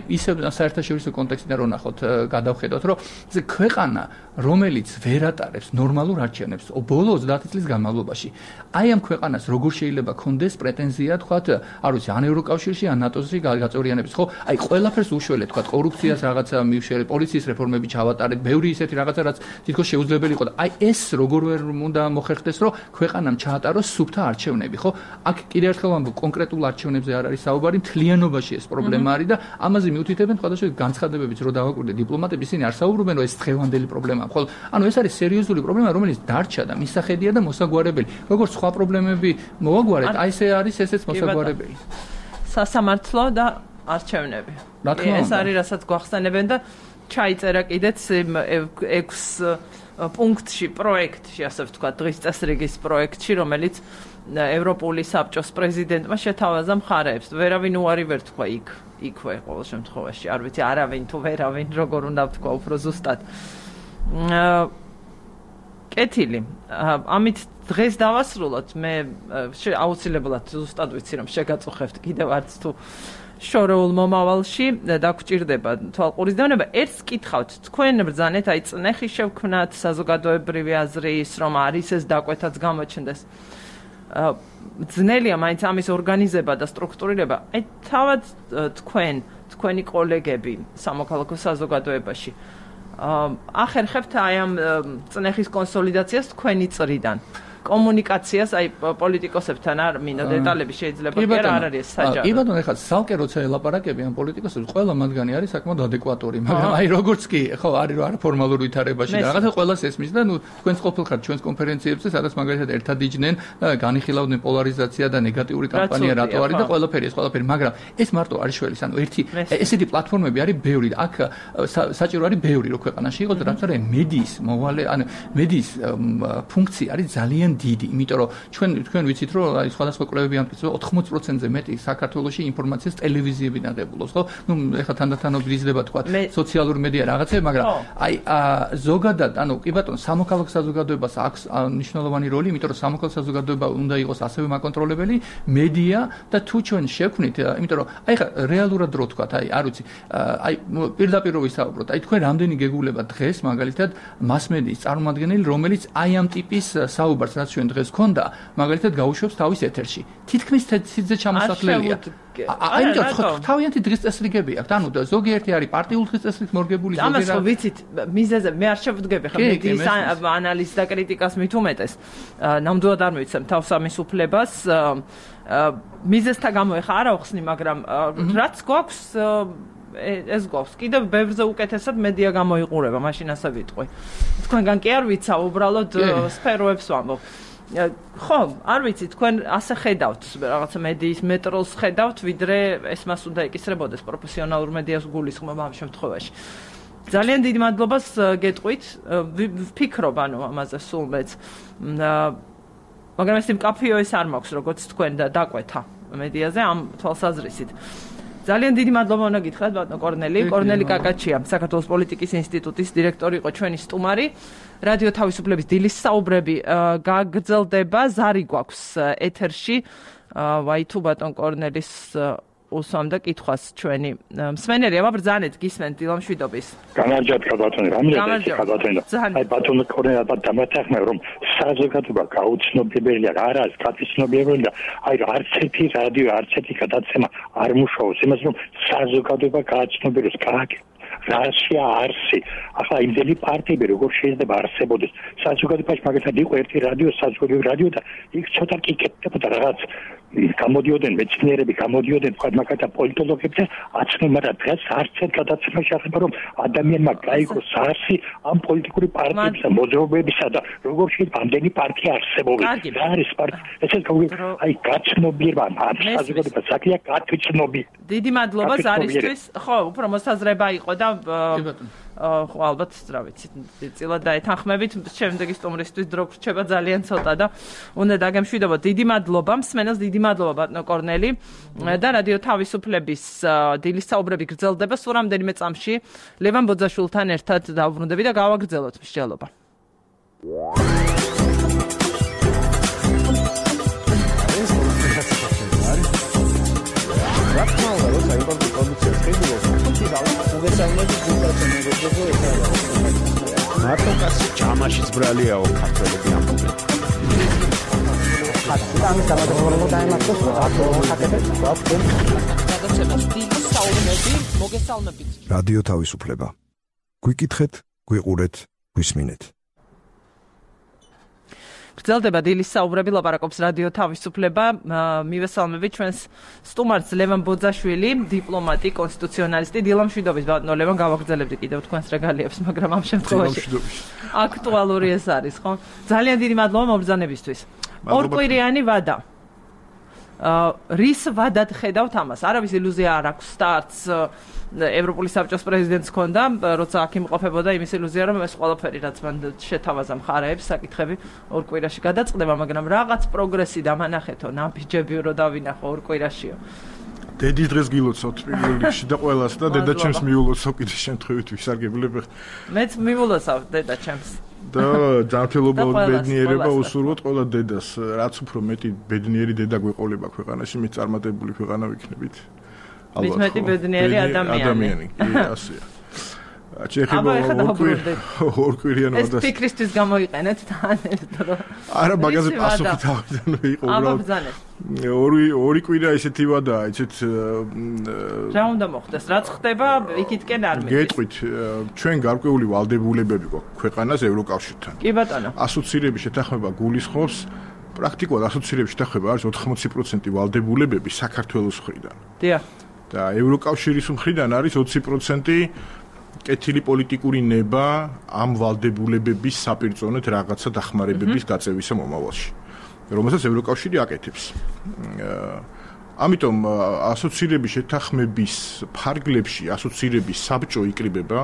ისე საერთაშორისო კონტექსტიდან რო ნახოთ, გადავხედოთ, რომ ეს ქვეყანა, რომელიც ვერ ატარებს ნორმალურ არჩევნებს ბოლო ოცდაათი წლის განმავლობაში, აი ამ ქვეყანას როგორ შეიძლება კონდეს პრეტენზია, თქვათ, არ ვიცი, ან ევროკავშირში, ან ნატოში გაწევრიანების, ხო? აი ყველაფერს უშველეთ, თქვათ, კორუფციას რაღაცა მივშველეთ, პოლიციის რეფორმები ჩავატარეთ, ბევრი ისეთი რაღაცა, რაც თითქოს შეუძლებელი იყო და აი ეს როგორ ვერ უნდა მოხერხდეს, რომ ქვეყანამ ჩაატაროს სუფთა არჩევნები, ხო? აქ კიდევ ერთხელ ვამბობ, კონკრეტულ არჩევნებზე არ არის საუბარი, მთლიანობაში ეს პრობლემა არის და ამაზე მიუთითებენ სხვადასხვა განცხადებებიც, რომ დავაკვირდე დიპლომატები, ისინი არ საუბრობენ, რომ ეს დღევანდელი პრობლემაა, ხოლო ანუ ეს არის სერიოზული პრობლემა, რომელიც დარჩა და მისახედია და მოსაგვარებელი. როგორც სხვა პრობლემები მოვაგვარეთ, აი ესე არის ესეც მოსაგვარებელი. სასამართლო და არჩევნები. ეს არის რასაც გვახსენებენ და ჩაიწერა კიდეც ექვს პუნქტში, პროექტში, ასე ვთქვათ, დღის წესრიგის პროექტში, რომელიც ევროპული საბჭოს პრეზიდენტმა შეთავაზა მხარეებს. ვერავინ უარი ვერ თქვა იქ, იქვე ყოველ შემთხვევაში. არ ვიცი, არავინ თუ ვერავინ როგორ უნდა ვთქვა უფრო ზუსტად. კეთილი. ამით დღეს დავასრულოთ. მე აუცილებლად ზუსტად ვიცი, რომ შეგაწუხებთ კიდევ არც თუ შორეულ მომავალში დაგჭირდება თვალყურის დევნება. ერთს კითხავთ, თქვენ ბრძანეთ, აი წნეხი შევქმნათ, საზოგადოებრივი აზრის, რომ არის ეს დაკვეთაც გამოჩნდეს. ძნელია მაინც ამის ორგანიზება და სტრუქტურირება. აი თავად თქვენ, თქვენი კოლეგები სამოქალაქო საზოგადოებაში ახერხებთ აი ამ წნეხის კონსოლიდაციას თქვენი წრიდან. კომუნიკაციას აი პოლიტიკოსებთან არ მინდა დეტალები შეიძლება კი არ არის საჯარო. კი ბატონო, ეხლა სალკე როცა ელაპარაკები ამ პოლიტიკოსებს, ყველა მათგანი არის საკმაოდ ადეკვატური, მაგრამ აი როგორც კი, ხო, არის რა ფორმალურ ვითარებაში და რაღაცა ყველას ესმის და ნუ თქვენს ყოფილხართ ჩვენს კონფერენციებზე, სადაც მაგალითად ერთად იჯდნენ, განიხილავდნენ პოლარიზაცია და ნეგატიური კამპანია რატო არის და ყველაფერი ეს ყველაფერი, მაგრამ ეს მარტო არის შველის, ანუ ერთი ესეთი პლატფორმები არის ბევრი და აქ საჭირო არის ბევრი რო ქვეყანაში იყოს და რაც არის მედიის მოვალე, ანუ მედიის ფუნქცია არის ძალიან დიდი, იმიტომ რომ ჩვენ თქვენ ვიცით რომ აი სხვადასხვა კვლევები ამტკიცებენ ოთხმოცი პროცენტზე მეტი საქართველოში ინფორმაციას ტელევიზიებიდან აღებულობს, ხო? ნუ ეხლა თანდათანობით იზრდება თქვა სოციალური მედია რაღაცები, მაგრამ აი ზოგადად, ანუ კი ბატონო, სამოქალაქო საზოგადოებას აქვს მნიშვნელოვანი როლი, იმიტომ რომ სამოქალაქო საზოგადოება უნდა იყოს ასევე მაკონტროლებელი, მედია და თუ ჩვენ შევქმნით, იმიტომ რომ აი ხა რეალურად რო თქვა, აი არ ვიცი, აი პირდაპირ რო ვისაუბროთ, აი თქვენ რამდენი გეგულება დღეს მაგალითად მას-მედიის წარმომადგენელი, რომელიც აი ამ ტიპის საუბარს რაც ჩვენ დღეს გქონდა, მაგალითად გაუშვებს თავის ეთერში. თითქმის სიძე ჩამოსახლელია. აი იმიტომ თავიანთი დღის წესრიგები აქვს. ანუ ზოგიერთი არის პარტიული დღის წესრიგით მორგებული, ზოგიერთი ამას ხო ვიცით, მიზეზე მე არ შევდგები ხა მედიის ანალიზს და კრიტიკას მით უმეტეს. ნამდვილად არ მივიცემ თავს ამის უფლებას. მიზეზთა გამო ეხა არ ავხსნი, მაგრამ რაც გვაქვს ეს გვაქვს. კიდევ ბევრზე უკეთესად მედია გამოიყურება, მაშინ ასე ვიტყვი. თქვენგან კი არ ვიცა, უბრალოდ სფეროებს ვამბობ. ხო, არ ვიცი, თქვენ ასე ხედავთ, რაღაცა მედიის მეტროს ხედავთ, ვიდრე ეს მას უნდა ეკისრებოდეს პროფესიონალურ მედიას გულისხმობა ამ შემთხვევაში. ძალიან დიდი მადლობას გეტყვით, ვფიქრობ ანუ ამაზე სულ მეც. მაგრამ ეს მკაფიო ეს არ მაქვს, როგორც თქვენ და დაკვეთა მედიაზე ამ თვალსაზრისით. ძალიან დიდი მადლობა უნდა გითხრათ ბატონო კორნელი. კორნელი კაკაჩია, საქართველოს პოლიტიკის ინსტიტუტის დირექტორი იყო ჩვენი სტუმარი. რადიო თავისუფლების დილის საუბრები გაგრძელდება, ზარი გვაქვს ეთერში. ვაი თუ ბატონ კორნელის უსვამ და კითხვას ჩვენი მსმენელი აბრძანეთ გისმენთ დილამშვიდობის. გამარჯობთ ბატონო, რამდენი ბატონო. აი ბატონო კორნელი ალბათ დამათახმე რომ საზოგადოება გაუცნობელია, არ არის გაცნობიერებული და აი არც ერთი რადიო, არც ერთი გადაცემა არ მუშაობს იმას რომ საზოგადოება გააცნობიეროს, გააკეთოს. რაშია არსი. ახლა იმდენი პარტიები როგორ შეიძლება არსებოდეს. საზოგადოებაში მაგალითად იყო ერთი რადიო, საზოგადოებრივი რადიო და იქ ცოტა კი კეთდებოდა რაღაც გამოდიოდნენ მეცნიერები, გამოდიოდნენ თქვა მაგალითად პოლიტოლოგები და აცნობენ, მაგრამ დღეს არც ერთ გადაცემაში ახლა რომ ადამიანმა გაიგოს არსი ამ პოლიტიკური პარტიებისა, მოძრაობებისა და როგორ შეიძლება ამდენი პარტია არსებობდეს. რა არის პარტია? ესეც აი გაცნობიერება ამ საზოგადოებას საქმეა გაცნობიერება. დიდი მადლობა ზარისთვის. ხო, უფრო მოსაზრება იყო და ხო ალბათ რა ვიცი წილად დაეთანხმებით შემდეგი სტუმრისთვის დრო გრჩება ძალიან ცოტა და უნდა დაგემშვიდობოთ. დიდი მადლობა მსმენელს, დიდი მადლობა ბატონო კორნელი და რადიო თავისუფლების დილის საუბრები გრძელდება სულ რამდენიმე წამში ლევან ბოძაშვილთან ერთად დავბრუნდები და გავაგრძელოთ მსჯელობა. რა თქმა უნდა, როცა იმპორტული პროდუქცია შეგვიძლია მარტო კაცი ჭამაშიც ბრალიაო ქართველები ამბობენ. ამის დამატებულ დაემართოს რატო ხაკეთებს ვაფშე. გადაცემას დიდი საუბნები მოგესალმებით. რადიო თავისუფლება. გვიკითხეთ, გვიყურეთ, გვისმინეთ. გრძელდება დილის საუბრები, ლაპარაკობს რადიო თავისუფლება. მივესალმებით ჩვენს სტუმარს ლევან ბოძაშვილი, დიპლომატი, კონსტიტუციონალისტი. დილა მშვიდობის ბატონო ლევან, გავაგრძელებდი კიდევ თქვენს რეგალიებს, მაგრამ ამ შემთხვევაში აქტუალური ეს არის, ხო? ძალიან დიდი მადლობა მობრძანებისთვის. ორკვირიანი ვადა. რის ვადად ხედავთ ამას? არავის ილუზია არ აქვს სტარტს ევროპული საბჭოს პრეზიდენტს ჰქონდა, როცა აქ იმყოფებოდა იმის ილუზია, რომ ეს ყველაფერი რაც მან შეთავაზა მხარეებს, საკითხები ორ კვირაში გადაწყდება, მაგრამ რაღაც პროგრესი დამანახეთო, ნაბიჯები რო დავინახო ორ კვირაშიო. დედის დღეს გილოცავთ პირველ რიგში და ყველას და დედა ჩემს მიულოცავ კიდე შემთხვევით ვისარგებლებ. მეც მივულოცავ დედა ჩემს. და ჯანმრთელობა ბედნიერება უსურვოთ ყველა დედას, რაც უფრო მეტი ბედნიერი დედა გვეყოლება ქვეყანაში, მით წარმატებული ქვეყანა ვიქნებით. მით მეტი ბედნიერი ადამიანი. ადამიანი, კი, ასეა. ჭეხება ორკვირიან ვადას. ეს ფიქრისთვის გამოიყენეთ თან ერთად. არა, მაგაზე პასუხი თავიდან იყო უბრალოდ. ორი ორი კვირა ისეთი ვადაა, იცით. რა უნდა მოხდეს? რაც ხდება, იქითკენ არ მიდის. გეტყვით, ჩვენ გარკვეული ვალდებულებები გვაქვს ქვეყანას ევროკავშირთან. კი ბატონო. ასოცირების შეთანხმება გულისხმობს პრაქტიკულად ასოცირების შეთანხმება არის ოთხმოცი პროცენტი ვალდებულებები საქართველოს მხრიდან. დიახ. და ევროკავშირის მხრიდან არის ოცი პროცენტი კეთილი პოლიტიკური ნება ამ ვალდებულებების საპირწონედ რაღაცა დახმარებების გაწევისა მომავალში, რომელსაც ევროკავშირი აკეთებს. ამიტომ ასოცირების შეთანხმების ფარგლებში ასოცირების საბჭო იკრიბება,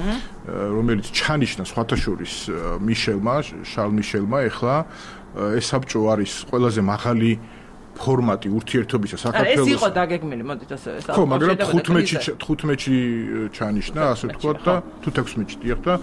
რომელიც ჩანიშნა სხვათა შორის მიშელმა, შარლ მიშელმა, ეხლა ეს საბჭო არის ყველაზე მაღალი ფორმატი ურთიერთობისა საქართველოს. ეს იყო დაგეგმილი, მოდით ასე ეს. ხო, მაგრამ თხუთმეტში თხუთმეტში ჩანიშნა, ასე ვთქვათ და თუ თექვსმეტში დიახ და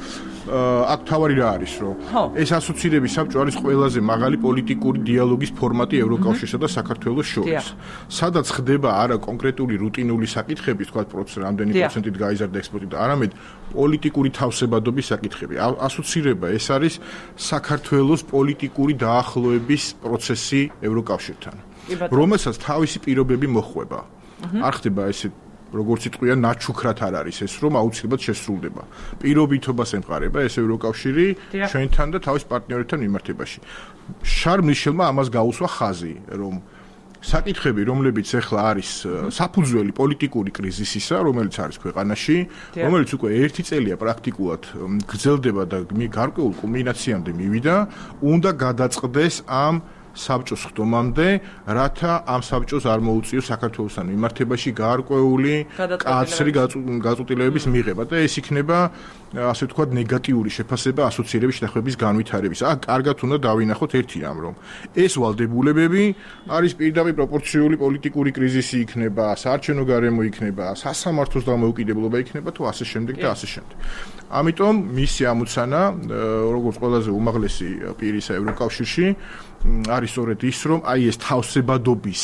აქ თავარი რა არის, რომ ეს ასოცირების საბჭო არის ყველაზე მაღალი პოლიტიკური დიალოგის ფორმატი ევროკავშირსა და საქართველოს შორის. სადაც ხდება არა კონკრეტული რუტინული საკითხები, ვთქვათ, პროცენტ რამდენი პროცენტით გაიზარდა ექსპორტი და არამედ პოლიტიკური თავსებადობის საკითხები. ასოცირება ეს არის საქართველოს პოლიტიკური დაახლოების პროცესი ევროკავშირთან. რომელსაც თავისი პირობები მოხვება. არ ხდება ესე როგორც იტყვია ნაჩუქრად არ არის ეს რომ აუცილებლად შესრულდება. პირობითობას ემყარება ეს ევროკავშირი ჩვენთან და თავის პარტნიორებთან მიმართებაში. შარლ მიშელმა ამას გაუსვა ხაზი, რომ საკითხები, რომლებიც ახლა არის საფუძველი პოლიტიკური კრიზისისა, რომელიც არის ქვეყანაში, რომელიც უკვე ერთი წელია პრაქტიკულად გრძელდება და გარკვეულ კულმინაციამდე მივიდა, უნდა გადაწყდეს ამ საბჭოს ხდომამდე, რათა ამ საბჭოს არ მოუწიოს საქართველოსთან მიმართებაში გარკვეული კაცრი გაწყვეტილებების მიღება და ეს იქნება, ასე ვთქვათ, ნეგატიური შეფასება ასოცირების შეთანხმების განვითარების. აქ კარგად უნდა დავინახოთ ერთი რამ, რომ ეს ვალდებულებები არის პირდაპირ პროპორციული პოლიტიკური კრიზისი იქნება, საარჩევნო გარემო იქნება, სასამართლოს დამოუკიდებლობა იქნება თუ ასე შემდეგ და ასე შემდეგ. ამიტომ მისი ამოცანა, როგორც ყველაზე უმაღლესი პირისა ევროკავშირში, არის სწორედ ის, რომ აი ეს თავსებადობის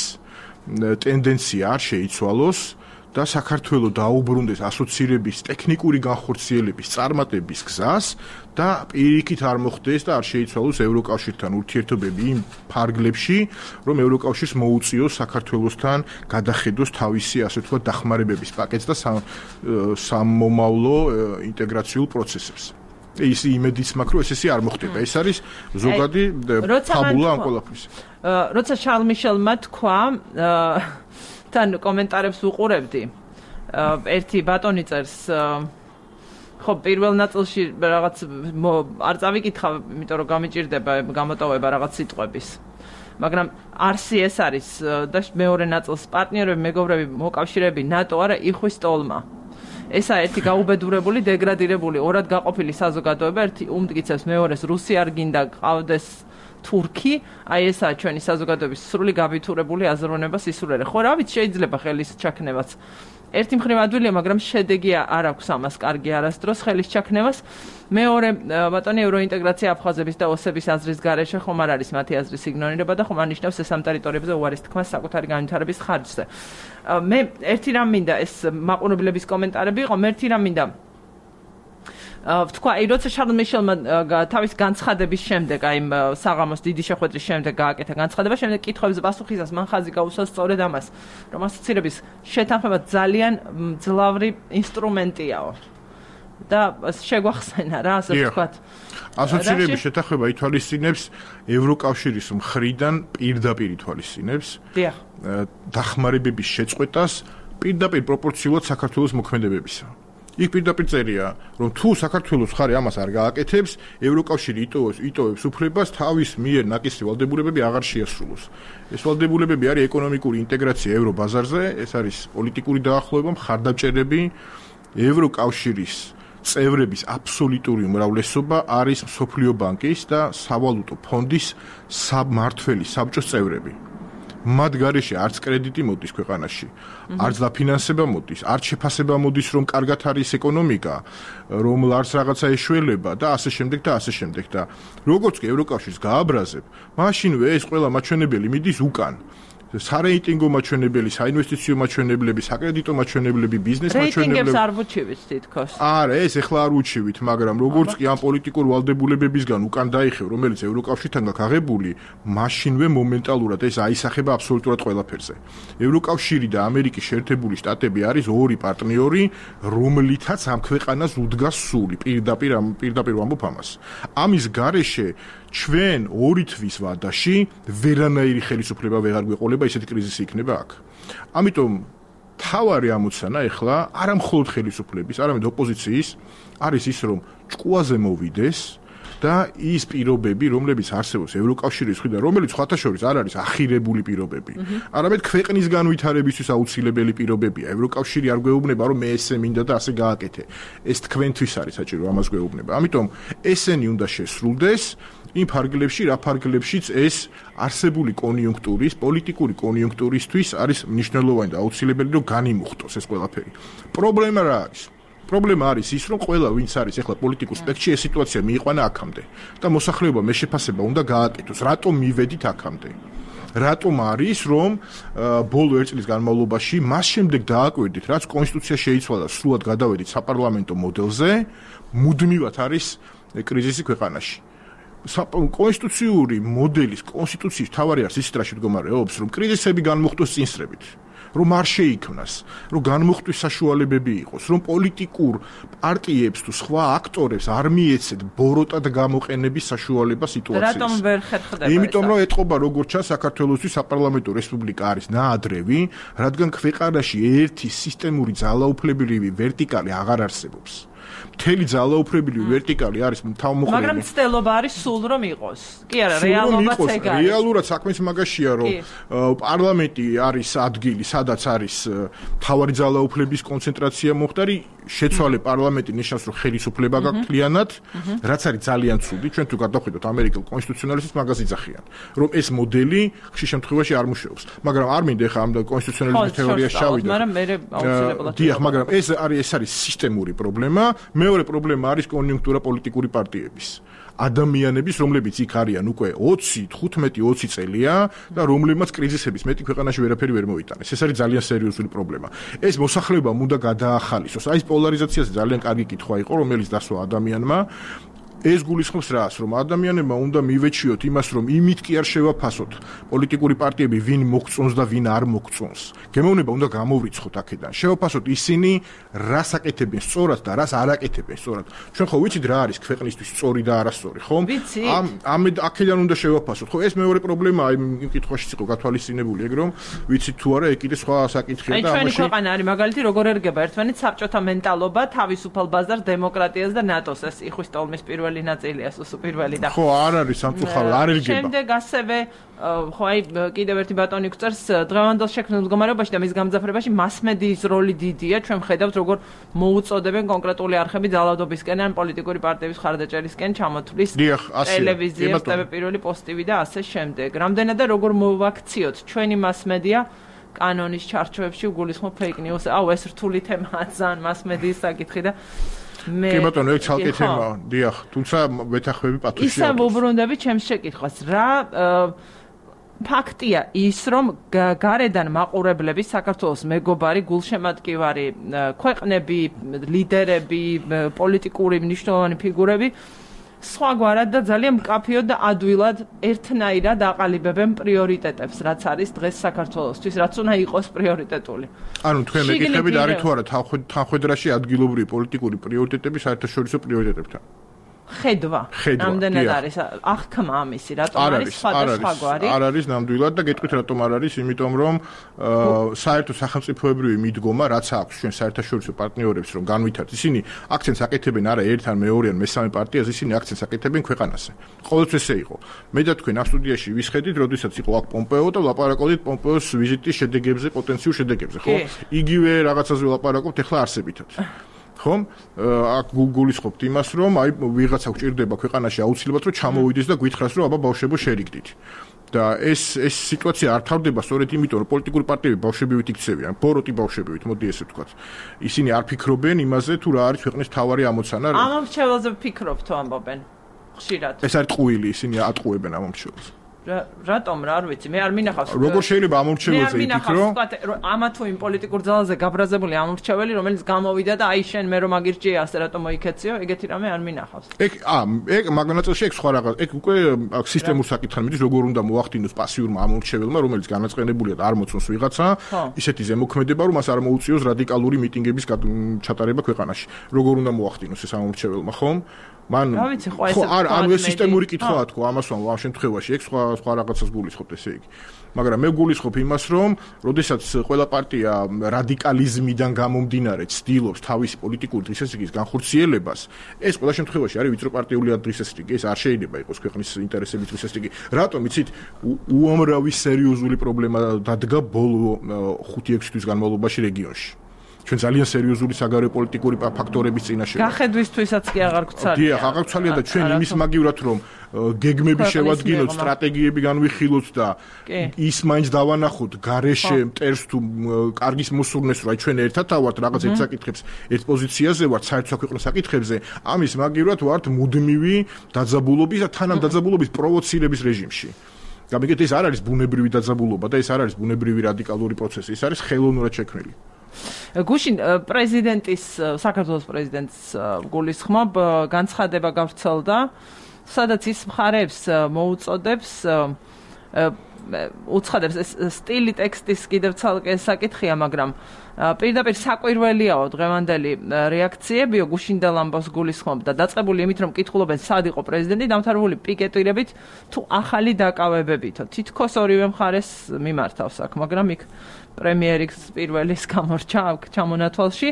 ტენდენცია არ შეიცვალოს და საქართველოს დაუბრუნდეს ასოცირების ტექნიკური განხორციელების წარმატების გზას და პირიქით არ მოხდეს და არ შეიცვალოს ევროკავშირთან ურთიერთობები იმ ფარგლებში, რომ ევროკავშირს მოუწიოს საქართველოსთან გადახედოს თავისი, ასე ვთქვათ, დახმარებების პაკეტს და სამომავლო ინტეგრაციულ პროცესებს. ის იმედიც მაქვს, რომ ეს ესე არ მოხდება. ეს არის ზოგადი ფაბულა ამ ყველაფრის. როცა შარლ მიშელმა თქვა, თან კომენტარებს უყურებდი. ერთი ბატონი წერს, ხო, პირველ ნაწილში რაღაც არ წავიკითხა, იმიტომ რომ გამიჭირდება გამოტოვება რაღაც სიტყვების. მაგრამ არსი ეს არის და მეორე ნაწილს პარტნიორები, მეგობრები, მოკავშირეები, ნატო არა, იხვის ტოლმა. ესა ერთი გაუბედურებული, დეგრადირებული, ორად გაყოფილი საზოგადოება, ერთი უმტკიცებს მეორეს რუსი არ გინდა ყავდეს თურქი, აი ესაა ჩვენი საზოგადოების სრული გავითურებული აზროვნება სისულელე. ხო, რა ვიცი, შეიძლება ხელის ჩაქნევაც. ერთი მხრივ ადვილია, მაგრამ შედეგი არ აქვს ამას კარგი არასდროს ხელის ჩაქნევას. მეორე, ბატონი, ევროინტეგრაცია აფხაზების და ოსების აზრის გარეშე ხომ არ არის მათი აზრის იგნორირება და ხომ არ ნიშნავს ეს ამ ტერიტორიებზე უარის თქმას საკუთარი განვითარების ხარჯზე. მე ერთი რამ მინდა ეს მაყურებლების კომენტარები იყო, მე ერთი რამ მინდა ვთქვა, აი როცა შარლ მიშელმა თავის განცხადების შემდეგ, აი საღამოს დიდი შეხვედრის შემდეგ გააკეთა განცხადება, შემდეგ კითხვებზე პასუხისას მან ხაზი გაუსვა სწორედ ამას, რომ ასოცირების შეთანხმება ძალიან მძლავრი ინსტრუმენტიაო. და შეგვახსენა რა, ასე ვთქვათ. ასოცირების შეთანხმება ითვალისწინებს ევროკავშირის მხრიდან პირდაპირ ითვალისწინებს დახმარებების შეწყვეტას პირდაპირ პროპორციულად საქართველოს მოქმედებებისა. იქ პირდაპირ წერია, რომ თუ საქართველოს მხარე ამას არ გააკეთებს, ევროკავშირი იტოვებს იტოვებს უფლებას თავის მიერ ნაკისრი ვალდებულებები აღარ შეასრულოს. ეს ვალდებულებები არის ეკონომიკური ინტეგრაცია ევრობაზარზე, ეს არის პოლიტიკური დაახლოება, მხარდამჭერები, ევროკავშირის წევრების აბსოლუტური უმრავლესობა არის მსოფლიო ბანკის და სავალუტო ფონდის სამმართველი საბჭოს წევრები. მათ გარეშე არც კრედიტი მოდის ქვეყანაში, არც დაფინანსება მოდის, არც შეფასება მოდის, რომ კარგად არის ეკონომიკა, რომ არც რაღაცა ეშველება და ასე შემდეგ და ასე შემდეგ და როგორც კი ევროკავშირს გააბრაზებ, მაშინვე ეს ყველა მაჩვენებელი მიდის უკან. სარეიტინგო მაჩვენებელი, საინვესტიციო მაჩვენებლები, საკრედიტო მაჩვენებლები, ბიზნეს მაჩვენებლები. რეიტინგებს არ ვუჩივით თითქოს. არა, ეს ეხლა არ ვუჩივით, მაგრამ როგორც კი ამ პოლიტიკურ ვალდებულებებისგან უკან დაიხევ, რომელიც ევროკავშირთან გაქვს აღებული, მაშინვე მომენტალურად ეს აისახება აბსოლუტურად ყველაფერზე. ევროკავშირი და ამერიკის შეერთებული შტატები არის ორი პარტნიორი, რომლითაც ამ ქვეყანას უდგას სული, პირდაპირ პირდაპირ ვამბობ ამას. ამის გარეშე ჩვენ ორი თვის ვადაში ვერანაირი ხელისუფლება ვეღარ გვეყოლება, ისეთი კრიზისი იქნება აქ. ამიტომ თავარი ამოცანა ეხლა არა მხოლოდ ხელისუფლების, არამედ ოპოზიციის არის ის, რომ ჭკუაზე მოვიდეს და ის პირობები, რომლებიც არსებობს ევროკავშირის მხრიდან, რომელიც სხვათა შორის არ არის ახირებული პირობები, არამედ ქვეყნის განვითარებისთვის აუცილებელი პირობებია. ევროკავშირი არ გვეუბნება, რომ მე ესე მინდა და ასე გააკეთე. ეს თქვენთვის არის საჭირო, ამას გვეუბნება. ამიტომ ესენი უნდა შესრულდეს იმ ფარგლებში, რა ფარგლებშიც ეს არსებული კონიუნქტურის, პოლიტიკური კონიუნქტურისთვის არის მნიშვნელოვანი და აუცილებელი, რომ განიმუხტოს ეს ყველაფერი. პრობლემა რა არის? პრობლემა არის ის, რომ ყველა ვინც არის ახლა პოლიტიკურ სპექტრში, ეს სიტუაცია მიიყვანა აქამდე და მოსახლეობა მე შეფასება უნდა გააკეთოს. რატომ მივედით აქამდე? რატომ არის, რომ ბოლო ერთ წლის განმავლობაში მას შემდეგ დააკვირდით, რაც კონსტიტუცია შეიცვალა, სრულად გადავედით საპარლამენტო მოდელზე, მუდმივად არის კრიზისი ქვეყანაში. კონსტიტუციური მოდელის კონსტიტუციის თავარი არის ის რაში მდგომარეობს, რომ კრიზისები განმუხტოს წინსრებით, რომ არ შეიქმნას, რომ განმუხტვის საშუალებები იყოს, რომ პოლიტიკურ პარტიებს თუ სხვა აქტორებს არ მიეცეთ ბოროტად გამოყენების საშუალება სიტუაციას. რატომ ვერ ხერხდება ეს? იმიტომ რომ ეთყობა როგორც ჩანს საქართველოსთვის საპარლამენტო რესპუბლიკა არის ნაადრევი, რადგან ქვეყანაში ერთი სისტემური ძალაუფლებრივი ვერტიკალი აღარ არსებობს. მთელი ძალაუფლებრივი ვერტიკალი არის თავმოყრილი. მაგრამ ცდელობა არის სულ რომ იყოს. კი არა, რეალობაც ეგ არის. რეალურად საქმის მაგაშია, რომ პარლამენტი არის ადგილი, სადაც არის მთავარი ძალაუფლების კონცენტრაცია მოხდარი, შეცვალე პარლამენტი ნიშნავს, რომ ხელისუფლება გაქვს მთლიანად, რაც არის ძალიან ცუდი. ჩვენ თუ გადავხედოთ ამერიკელ კონსტიტუციონალისტებს მაგას იძახიან, რომ ეს მოდელი ხშირ შემთხვევაში არ მუშაობს. მაგრამ არ მინდა ახლა ამ კონსტიტუციონალიზმის თეორიაში ჩავიდე. მაგრამ მე აუცილებლად. დიახ, მაგრამ ეს არის ეს არის სისტემური პრობლემა. მეორე პრობლემა არის კონიუნქტურა პოლიტიკური პარტიების. ადამიანების, რომლებიც იქ არიან უკვე ოცი, თხუთმეტი, ოცი წელია და რომლებმაც კრიზისების მეტი ქვეყანაში ვერაფერი ვერ მოიტანეს. ეს არის ძალიან სერიოზული პრობლემა. ეს მოსახლეობამ უნდა გადაახალისოს. აი ეს პოლარიზაციაზე ძალიან კარგი კითხვა იყო, რომელიც დასვა ადამიანმა. ეს გულისხმობს რას, რომ ადამიანებმა უნდა მივეჩიოთ იმას, რომ იმით კი არ შევაფასოთ პოლიტიკური პარტიები ვინ მოგწონს და ვინ არ მოგწონს. გემოვნება უნდა გამოვრიცხოთ აქედან. შევაფასოთ ისინი რას აკეთებენ სწორად და რას არ აკეთებენ სწორად. ჩვენ ხო ვიცით რა არის ქვეყნისთვის სწორი და არასწორი, ხო? ამ ამ აქედან უნდა შევაფასოთ. ხო, ეს მეორე პრობლემა იმ კითხვაშიც იყო გათვალისწინებული, ეგ რომ ვიცით თუ არა, ეგ კიდე სხვა საკითხია და ამაში. აი ჩვენი ქვეყანა არის მაგალითი, როგორ ერგება ერთმანეთს საბჭოთა მენტალობა, თავისუფალ ბაზარს, დემოკრატიას და ნატოს. ეს იხვის ტოლმის პირველი ნაწილია სუსუ პირველი და ხო არ არის სამწუხაროდ არ ერგება. შემდეგ ასევე ხო აი კიდევ ერთი ბატონი გვწერს დღევანდელ შექმნილ მდგომარეობაში და მის გამძაფრებაში მასმედიის როლი დიდია. ჩვენ ხედავთ როგორ მოუწოდებენ კონკრეტული არხები ძალადობისკენ ან პოლიტიკური პარტიების ხარდაჭერისკენ ჩამოთვლის ტელევიზიას, ტევ პირველი პოსტივი და ასე შემდეგ. რამდენად და როგორ მოვაქციოთ ჩვენი მასმედია კანონის ჩარჩოებში უგულისხმობ ფეიქ ნიუს. აუ ეს რთული თემაა ძალიან მასმედიის საკითხი და მე კი ბატონო, ეგ ცალკე თემაა. დიახ, თუმცა ვეთანხმები პათუშია. ისა ვუბრუნდები ჩემს შეკითხვას. რა ფაქტია ის, რომ გარედან მაყურებლები საქართველოს მეგობარი, გულშემატკივარი ქვეყნები, ლიდერები, პოლიტიკური მნიშვნელოვანი ფიგურები სხვაგვარად და ძალიან მკაფიოდ და ადვილად ერთნაირად აყალიბებენ პრიორიტეტებს, რაც არის დღეს საქართველოსთვის, რაც უნდა იყოს პრიორიტეტული. ანუ თქვენ მეკითხებით არის თუ არა თანხმედრაში ადგილობრივი პოლიტიკური პრიორიტეტები საერთაშორისო პრიორიტეტებთან? ხედვა. ნამდვილად არის აღქმა ამისი, რატომ არის სხვადასხვაგვარი? არ არის ნამდვილად და გეტყვით რატომ არ არის, იმიტომ რომ საერთო სახელმწიფოებრივი მიდგომა, რაც აქვს ჩვენ საერთაშორისო პარტნიორებს, რომ განვითარდეს, ისინი აქცენტს აკეთებენ არა ერთ ან მეორე ან მესამე პარტიაზე, ისინი აქცენტს აკეთებენ ქვეყანაზე. ყოველთვის ესე იყო. მე და თქვენ ამ სტუდიაში ვისხედით, როდესაც იყო აქ პომპეო და ვლაპარაკობდით პომპეოს ვიზიტის შედეგებზე, პოტენციურ შედეგებზე, ხო? იგივე რაღაცაზე ვლაპარაკობთ ახლა არსებითად. ხომ? აქ გულისხმობთ იმას, რომ აი ვიღაცა გვჭირდება ქვეყანაში აუცილებლად რომ ჩამოვიდეს და გვითხრას, რომ აბა ბავშვებო შერიგდით. და ეს ეს სიტუაცია არ თავდება სწორედ იმიტომ, რომ პოლიტიკური პარტიები ბავშვებივით იქცევიან, ბოროტი ბავშვებივით, მოდი ესე ვთქვათ. ისინი არ ფიქრობენ იმაზე, თუ რა არის ქვეყნის მთავარი ამოცანა. ამ ამრჩეველზე ვფიქრობთ, ამბობენ. ხშირად. ეს არის ტყუილი, ისინი ატყუებენ ამ ამრჩეველს. რატომ რა არ ვიცი მე არ მინახავს როგორ შეიძლება ამორჩეველზე იფიქრო ამა თუ იმ პოლიტიკურ ძალაზე გაბრაზებული ამორჩეველი რომელიც გამოვიდა და აი შენ მე რომ აგირჩიე ასე რატომ მოიქეციო ეგეთი რამე არ მინახავს ეგ ა ეგ მაგნაწილში ეგ სხვა რაღაც ეგ უკვე სისტემურ საკითხთან მიდის როგორ უნდა მოახდინოს პასიურმა ამორჩეველმა რომელიც განაწყენებულია და არ მოწონს ვიღაცა ისეთი ზემოქმედება რომ მას არ მოუწიოს რადიკალური მიტინგების ჩატარება ქვეყანაში როგორ უნდა მოახდინოს ეს ამორჩეველმა ხომ მან ხო არ ანუ ეს სისტემური კითხვაა თქო ამას ვამ ამ შემთხვევაში ეგ სხვა სხვა რაღაცას გულისხმობ ესე იგი მაგრამ მე გულისხმობ იმას რომ როდესაც ყველა პარტია რადიკალიზმიდან გამომდინარე ცდილობს თავისი პოლიტიკური დღესასწაულის განხორციელებას ეს ყველა შემთხვევაში არის ვიწრო პარტიული დღესასწაული ეს არ შეიძლება იყოს ქვეყნის ინტერესების დღესასწაული რატომ იცით უამრავი სერიოზული პრობლემა დადგა ბოლო ხუთი ექვსი თვის განმავლობაში რეგიონში ჩვენ ძალიან სერიოზული საგარეო პოლიტიკური ფაქტორების წინაშე ვართ. გახედვისთვისაც კი აღარ გვცალია. დიახ, აღარ გვცალია და ჩვენ იმის მაგივრად რომ გეგმები შევადგინოთ, სტრატეგიები განვიხილოთ და ის მაინც დავანახოთ გარეშე მტერს თუ კარგის მოსურნეს რომ აი ჩვენ ერთად ავართ რაღაც ერთ საკითხებს, ერთ პოზიციაზე ვართ საერთო ქვეყნის საკითხებზე, ამის მაგივრად ვართ მუდმივი დაძაბულობის და თანამ დაძაბულობის პროვოცირების რეჟიმში. გამიგეთ ეს არ არის ბუნებრივი დაძაბულობა და ეს არ არის ბუნებრივი რადიკალური პროცესი, ეს არის ხელოვნურად შექმნილი. გუშინ პრეზიდენტის საქართველოს პრეზიდენტს გულისხმობ განცხადება გავრცელდა სადაც ის მხარებს მოუწოდებს უცხადებს ეს სტილი ტექსტის კიდევ ცალკე საკითხია მაგრამ პირდაპირ საკვირველიაო დღევანდელი რეაქციებიო გუშინდელ ამბავს გულისხმობდა დაწყებული იმით რომ კითხულობენ სად იყო პრეზიდენტი დამთავრებული პიკეტირებით თუ ახალი დაკავებებითო თითქოს ორივე მხარეს მიმართავს აქ მაგრამ იქ პრემიერის პირველის გამორჩა ჩამონათვალში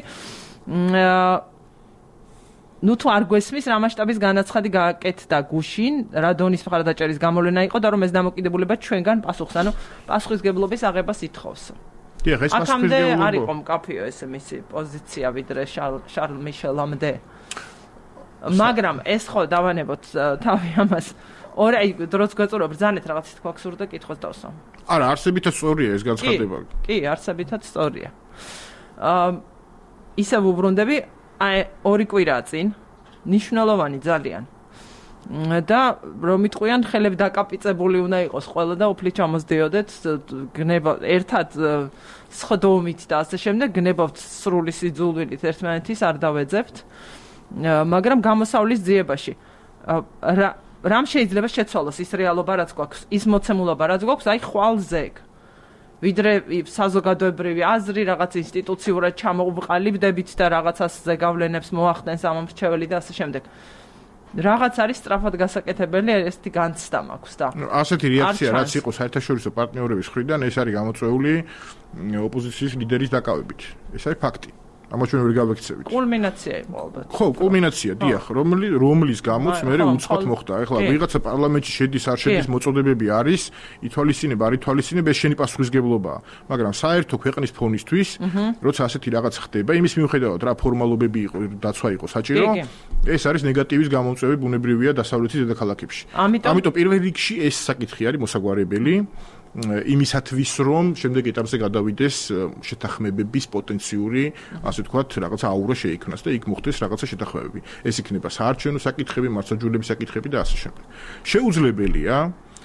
ნუ თუ არ გვესმის რა მასშტაბის განაცხადი გააკეთდა გუშინ რა დონის მხარდაჭერის გამოვლენა იყო და რომ ეს დამოკიდებულება ჩვენგან პასუხს ანუ პასუხისგებლობის აღებას ითხოვს დიახ ეს პასუხისგებლობა არ იყო მკაფიო ეს მისი პოზიცია ვიდრე შარლ მიშელამდე მაგრამ ეს ხო დავანებოთ თავი ამას ორ აი დროც გაწურვა ბრძანეთ რაღაც თქვა გსურდა კითხოს დავსო არა არსებითად სწორია ეს განცხადება კი არსებითად სწორია აა ისე ვუბრუნდები აი ორი კვირაა წინ ნიშნულოვანი ძალიან და რომ იტყვიან ხელები დაკაპიწებული უნდა იყოს ყველა და უფლით ჩამოსდიოდეთ გნება ერთად სხდომით და ასე შემდეგ გნებავთ სრული სიძულვილით ერთმანეთის არ დავეძებთ მაგრამ გამოსავლის ძიებაში რა რამ შეიძლება შეცვალოს ის რეალობა რაც გვაქვს ის მოცემულობა რაც გვაქვს აი ხვალზეგ ვიდრე საზოგადოებრივი აზრი რაღაც ინსტიტუციურად ჩამოვყალიბდებით და რაღაცასზე გავლენებს მოახდენს ამ მრჩეველი და ასე შემდეგ რაღაც არის სწრაფად გასაკეთებელი ესეთი განცდა მაქვს და ასეთი რეაქცია რაც იყო საერთაშორისო პარტნიორების მხრიდან ეს არის გამოწვეული ოპოზიციის ლიდერის დაკავებით ეს არის ფაქტი ამას ჩვენ ვერ გავექცევით. კულმინაცია იყო ალბათ. ხო, კულმინაცია, დიახ, რომლის რომლის გამოც მე უცხოთ მოხდა. ეხლა ვიღაცა პარლამენტში შედის, არ შედის მოწოდებები არის, ითვალისწინება, არ ითვალისწინება, ეს შენი პასუხისგებლობაა. მაგრამ საერთო ქვეყნის ფონისთვის, როცა ასეთი რაღაც ხდება, იმის მიუხედავად რა ფორმალობები იყო, დაცვა იყო საჭირო, ეს არის ნეგატივის გამომწვევი ბუნებრივია დასავლეთის დედაქალაქებში. ამიტომ პირველ რიგში ეს საკითხი არის მოსაგვარებელი. იმისათვის რომ შემდეგ ეტაპზე გადავიდეს შეთანხმებების პოტენციური, ასე ვთქვათ, რაღაცა აურა შეიქმნას და იქ მოხდეს რაღაცა შეთანხმებები. ეს იქნება საარჩევნო საკითხები, მართლმსაჯულების საკითხები და ასე შემდეგ. შეუძლებელია,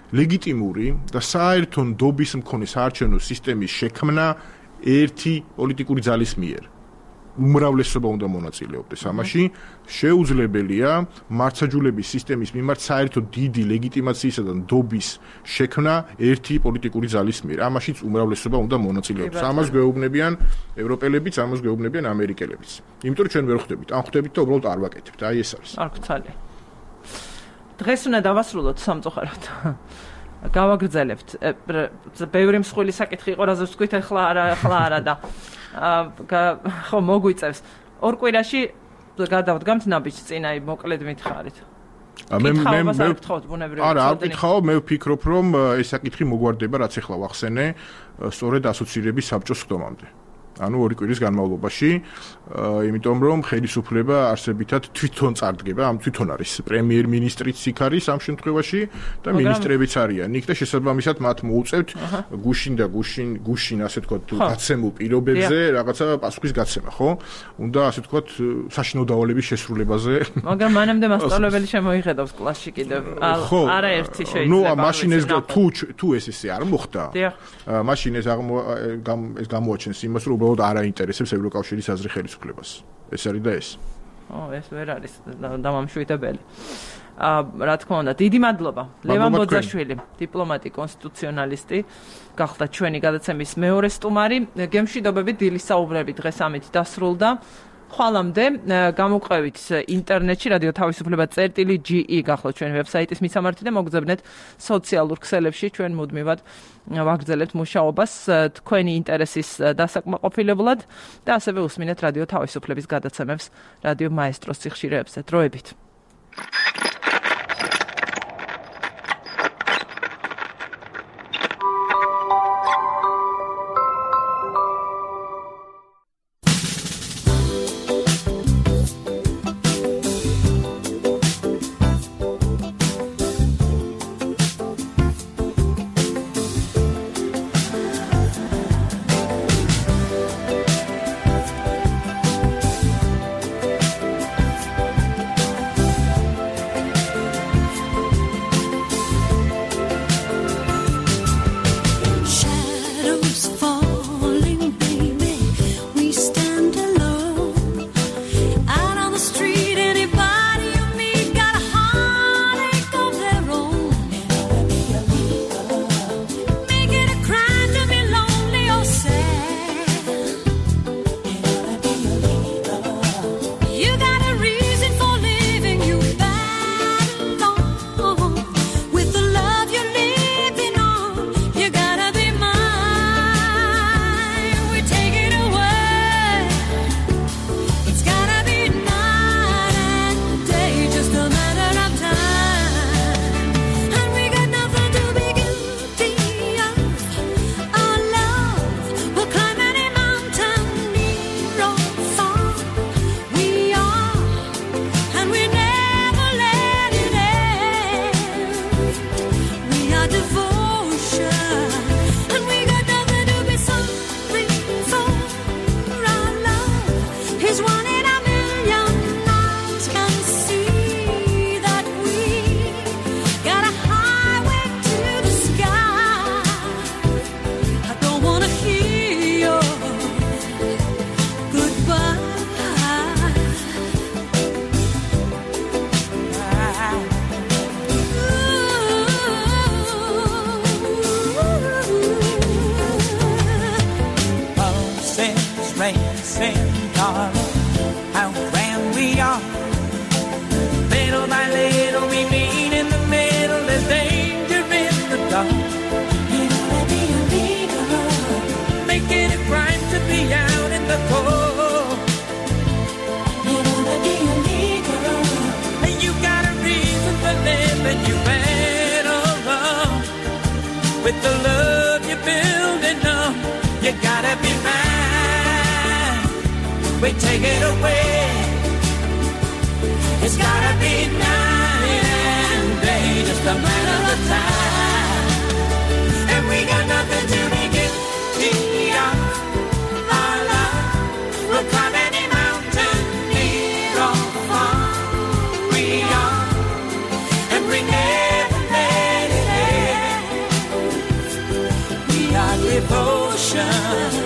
ლეგიტიმური და საერთო ნდობის მქონე საარჩევნო სისტემის შექმნა ერთი პოლიტიკური ძალის მიერ. უმრავლესობა უნდა მონაწილეობდეს ამაში, შეუძლებელია მართლმსაჯულების სისტემის მიმართ საერთო დიდი ლეგიტიმაციისა და ნდობის შექმნა ერთი პოლიტიკური ძალის მიერ. ამაშიც უმრავლესობა უნდა მონაწილეობდეს. ამას გვეუბნებიან ევროპელებიც, ამას გვეუბნებიან ამერიკელებიც. იმიტომ რომ ჩვენ ვერ ხვდებით, ან ხვდებით და უბრალოდ არ ვაკეთებთ. აი ეს არის. არ გცალე. დღეს უნდა დავასრულოთ სამწუხაროდ. გავაგრძელებთ. ბევრი მსხვილი საკითხი იყო, რაზეც ვთქვით, ახლა არა, ახლა არა და ხო მოგვიწევს. ორ კვირაში გადავდგამთ ნაბიჯს წინ, აი მოკლედ მითხარით. მე მე მე ბუნებრივად. არა, არ ვკითხავ, მე ვფიქრობ, რომ ეს საკითხი მოგვარდება, რაც ახლა ვახსენე, სწორედ ასოცირების საბჭოს ხდომამდე. ანუ ორი კვირის განმავლობაში, იმიტომ რომ ხელისუფლება არსებითად თვითონ წარდგება, ამ თვითონ არის პრემიერ-მინისტრიც იქ არის ამ შემთხვევაში და მინისტრებიც არიან. იქ და შესაბამისად მათ მოუწევთ გუშინ და გუშინ გუშინ ასე თქვა გაცემულ პირობებზე რაღაცა პასუხის გაცემა, ხო? უნდა ასე თქვა საშინაო დავალების შესრულებაზე. მაგრამ მანამდე მასწავლებელი შემოიხედავს კლასში კიდევ. არაერთი შეიძლება. ნუ მაშინ ეს თუ თუ ეს ესე არ მოხდა. მაშინ ეს ეს გამოაჩენს იმას, რომ უბრალოდ არ აინტერესებს ევროკავშირის აზრი ხელისუფლებას. ეს არის და ეს. ო, ეს ვერ არის დამამშვიდებელი. აა, რა თქმა უნდა, დიდი მადლობა. ლევან ბოძაშვილი, დიპლომატი, კონსტიტუციონალისტი, გახდა ჩვენი გადაცემის მეორე სტუმარი. გემშვიდობები, დილის საუბრები დღეს ამით დასრულდა. ხვალამდე გამოყვებით ინტერნეტში რადიო თავისუფლება წერტილი ჯი ი გახლავთ ჩვენი ვებსაიტის მისამართი და მოგზავნეთ სოციალურ ქსელებში ჩვენ მუდმივად ვაგრძელებთ მუშაობას თქვენი ინტერესის დასაკმაყოფილებლად და ასევე უსმინეთ რადიო თავისუფლების გადაცემებს რადიო მაესტროს სიხშირეებზე. დროებით. With the love you're building up, you gotta be mine. We take it away. It's gotta be night and day, just a matter of time. And we got nothing to be guilty of. Our love will climb any mountain, near or far. We are, and we never let it end. love.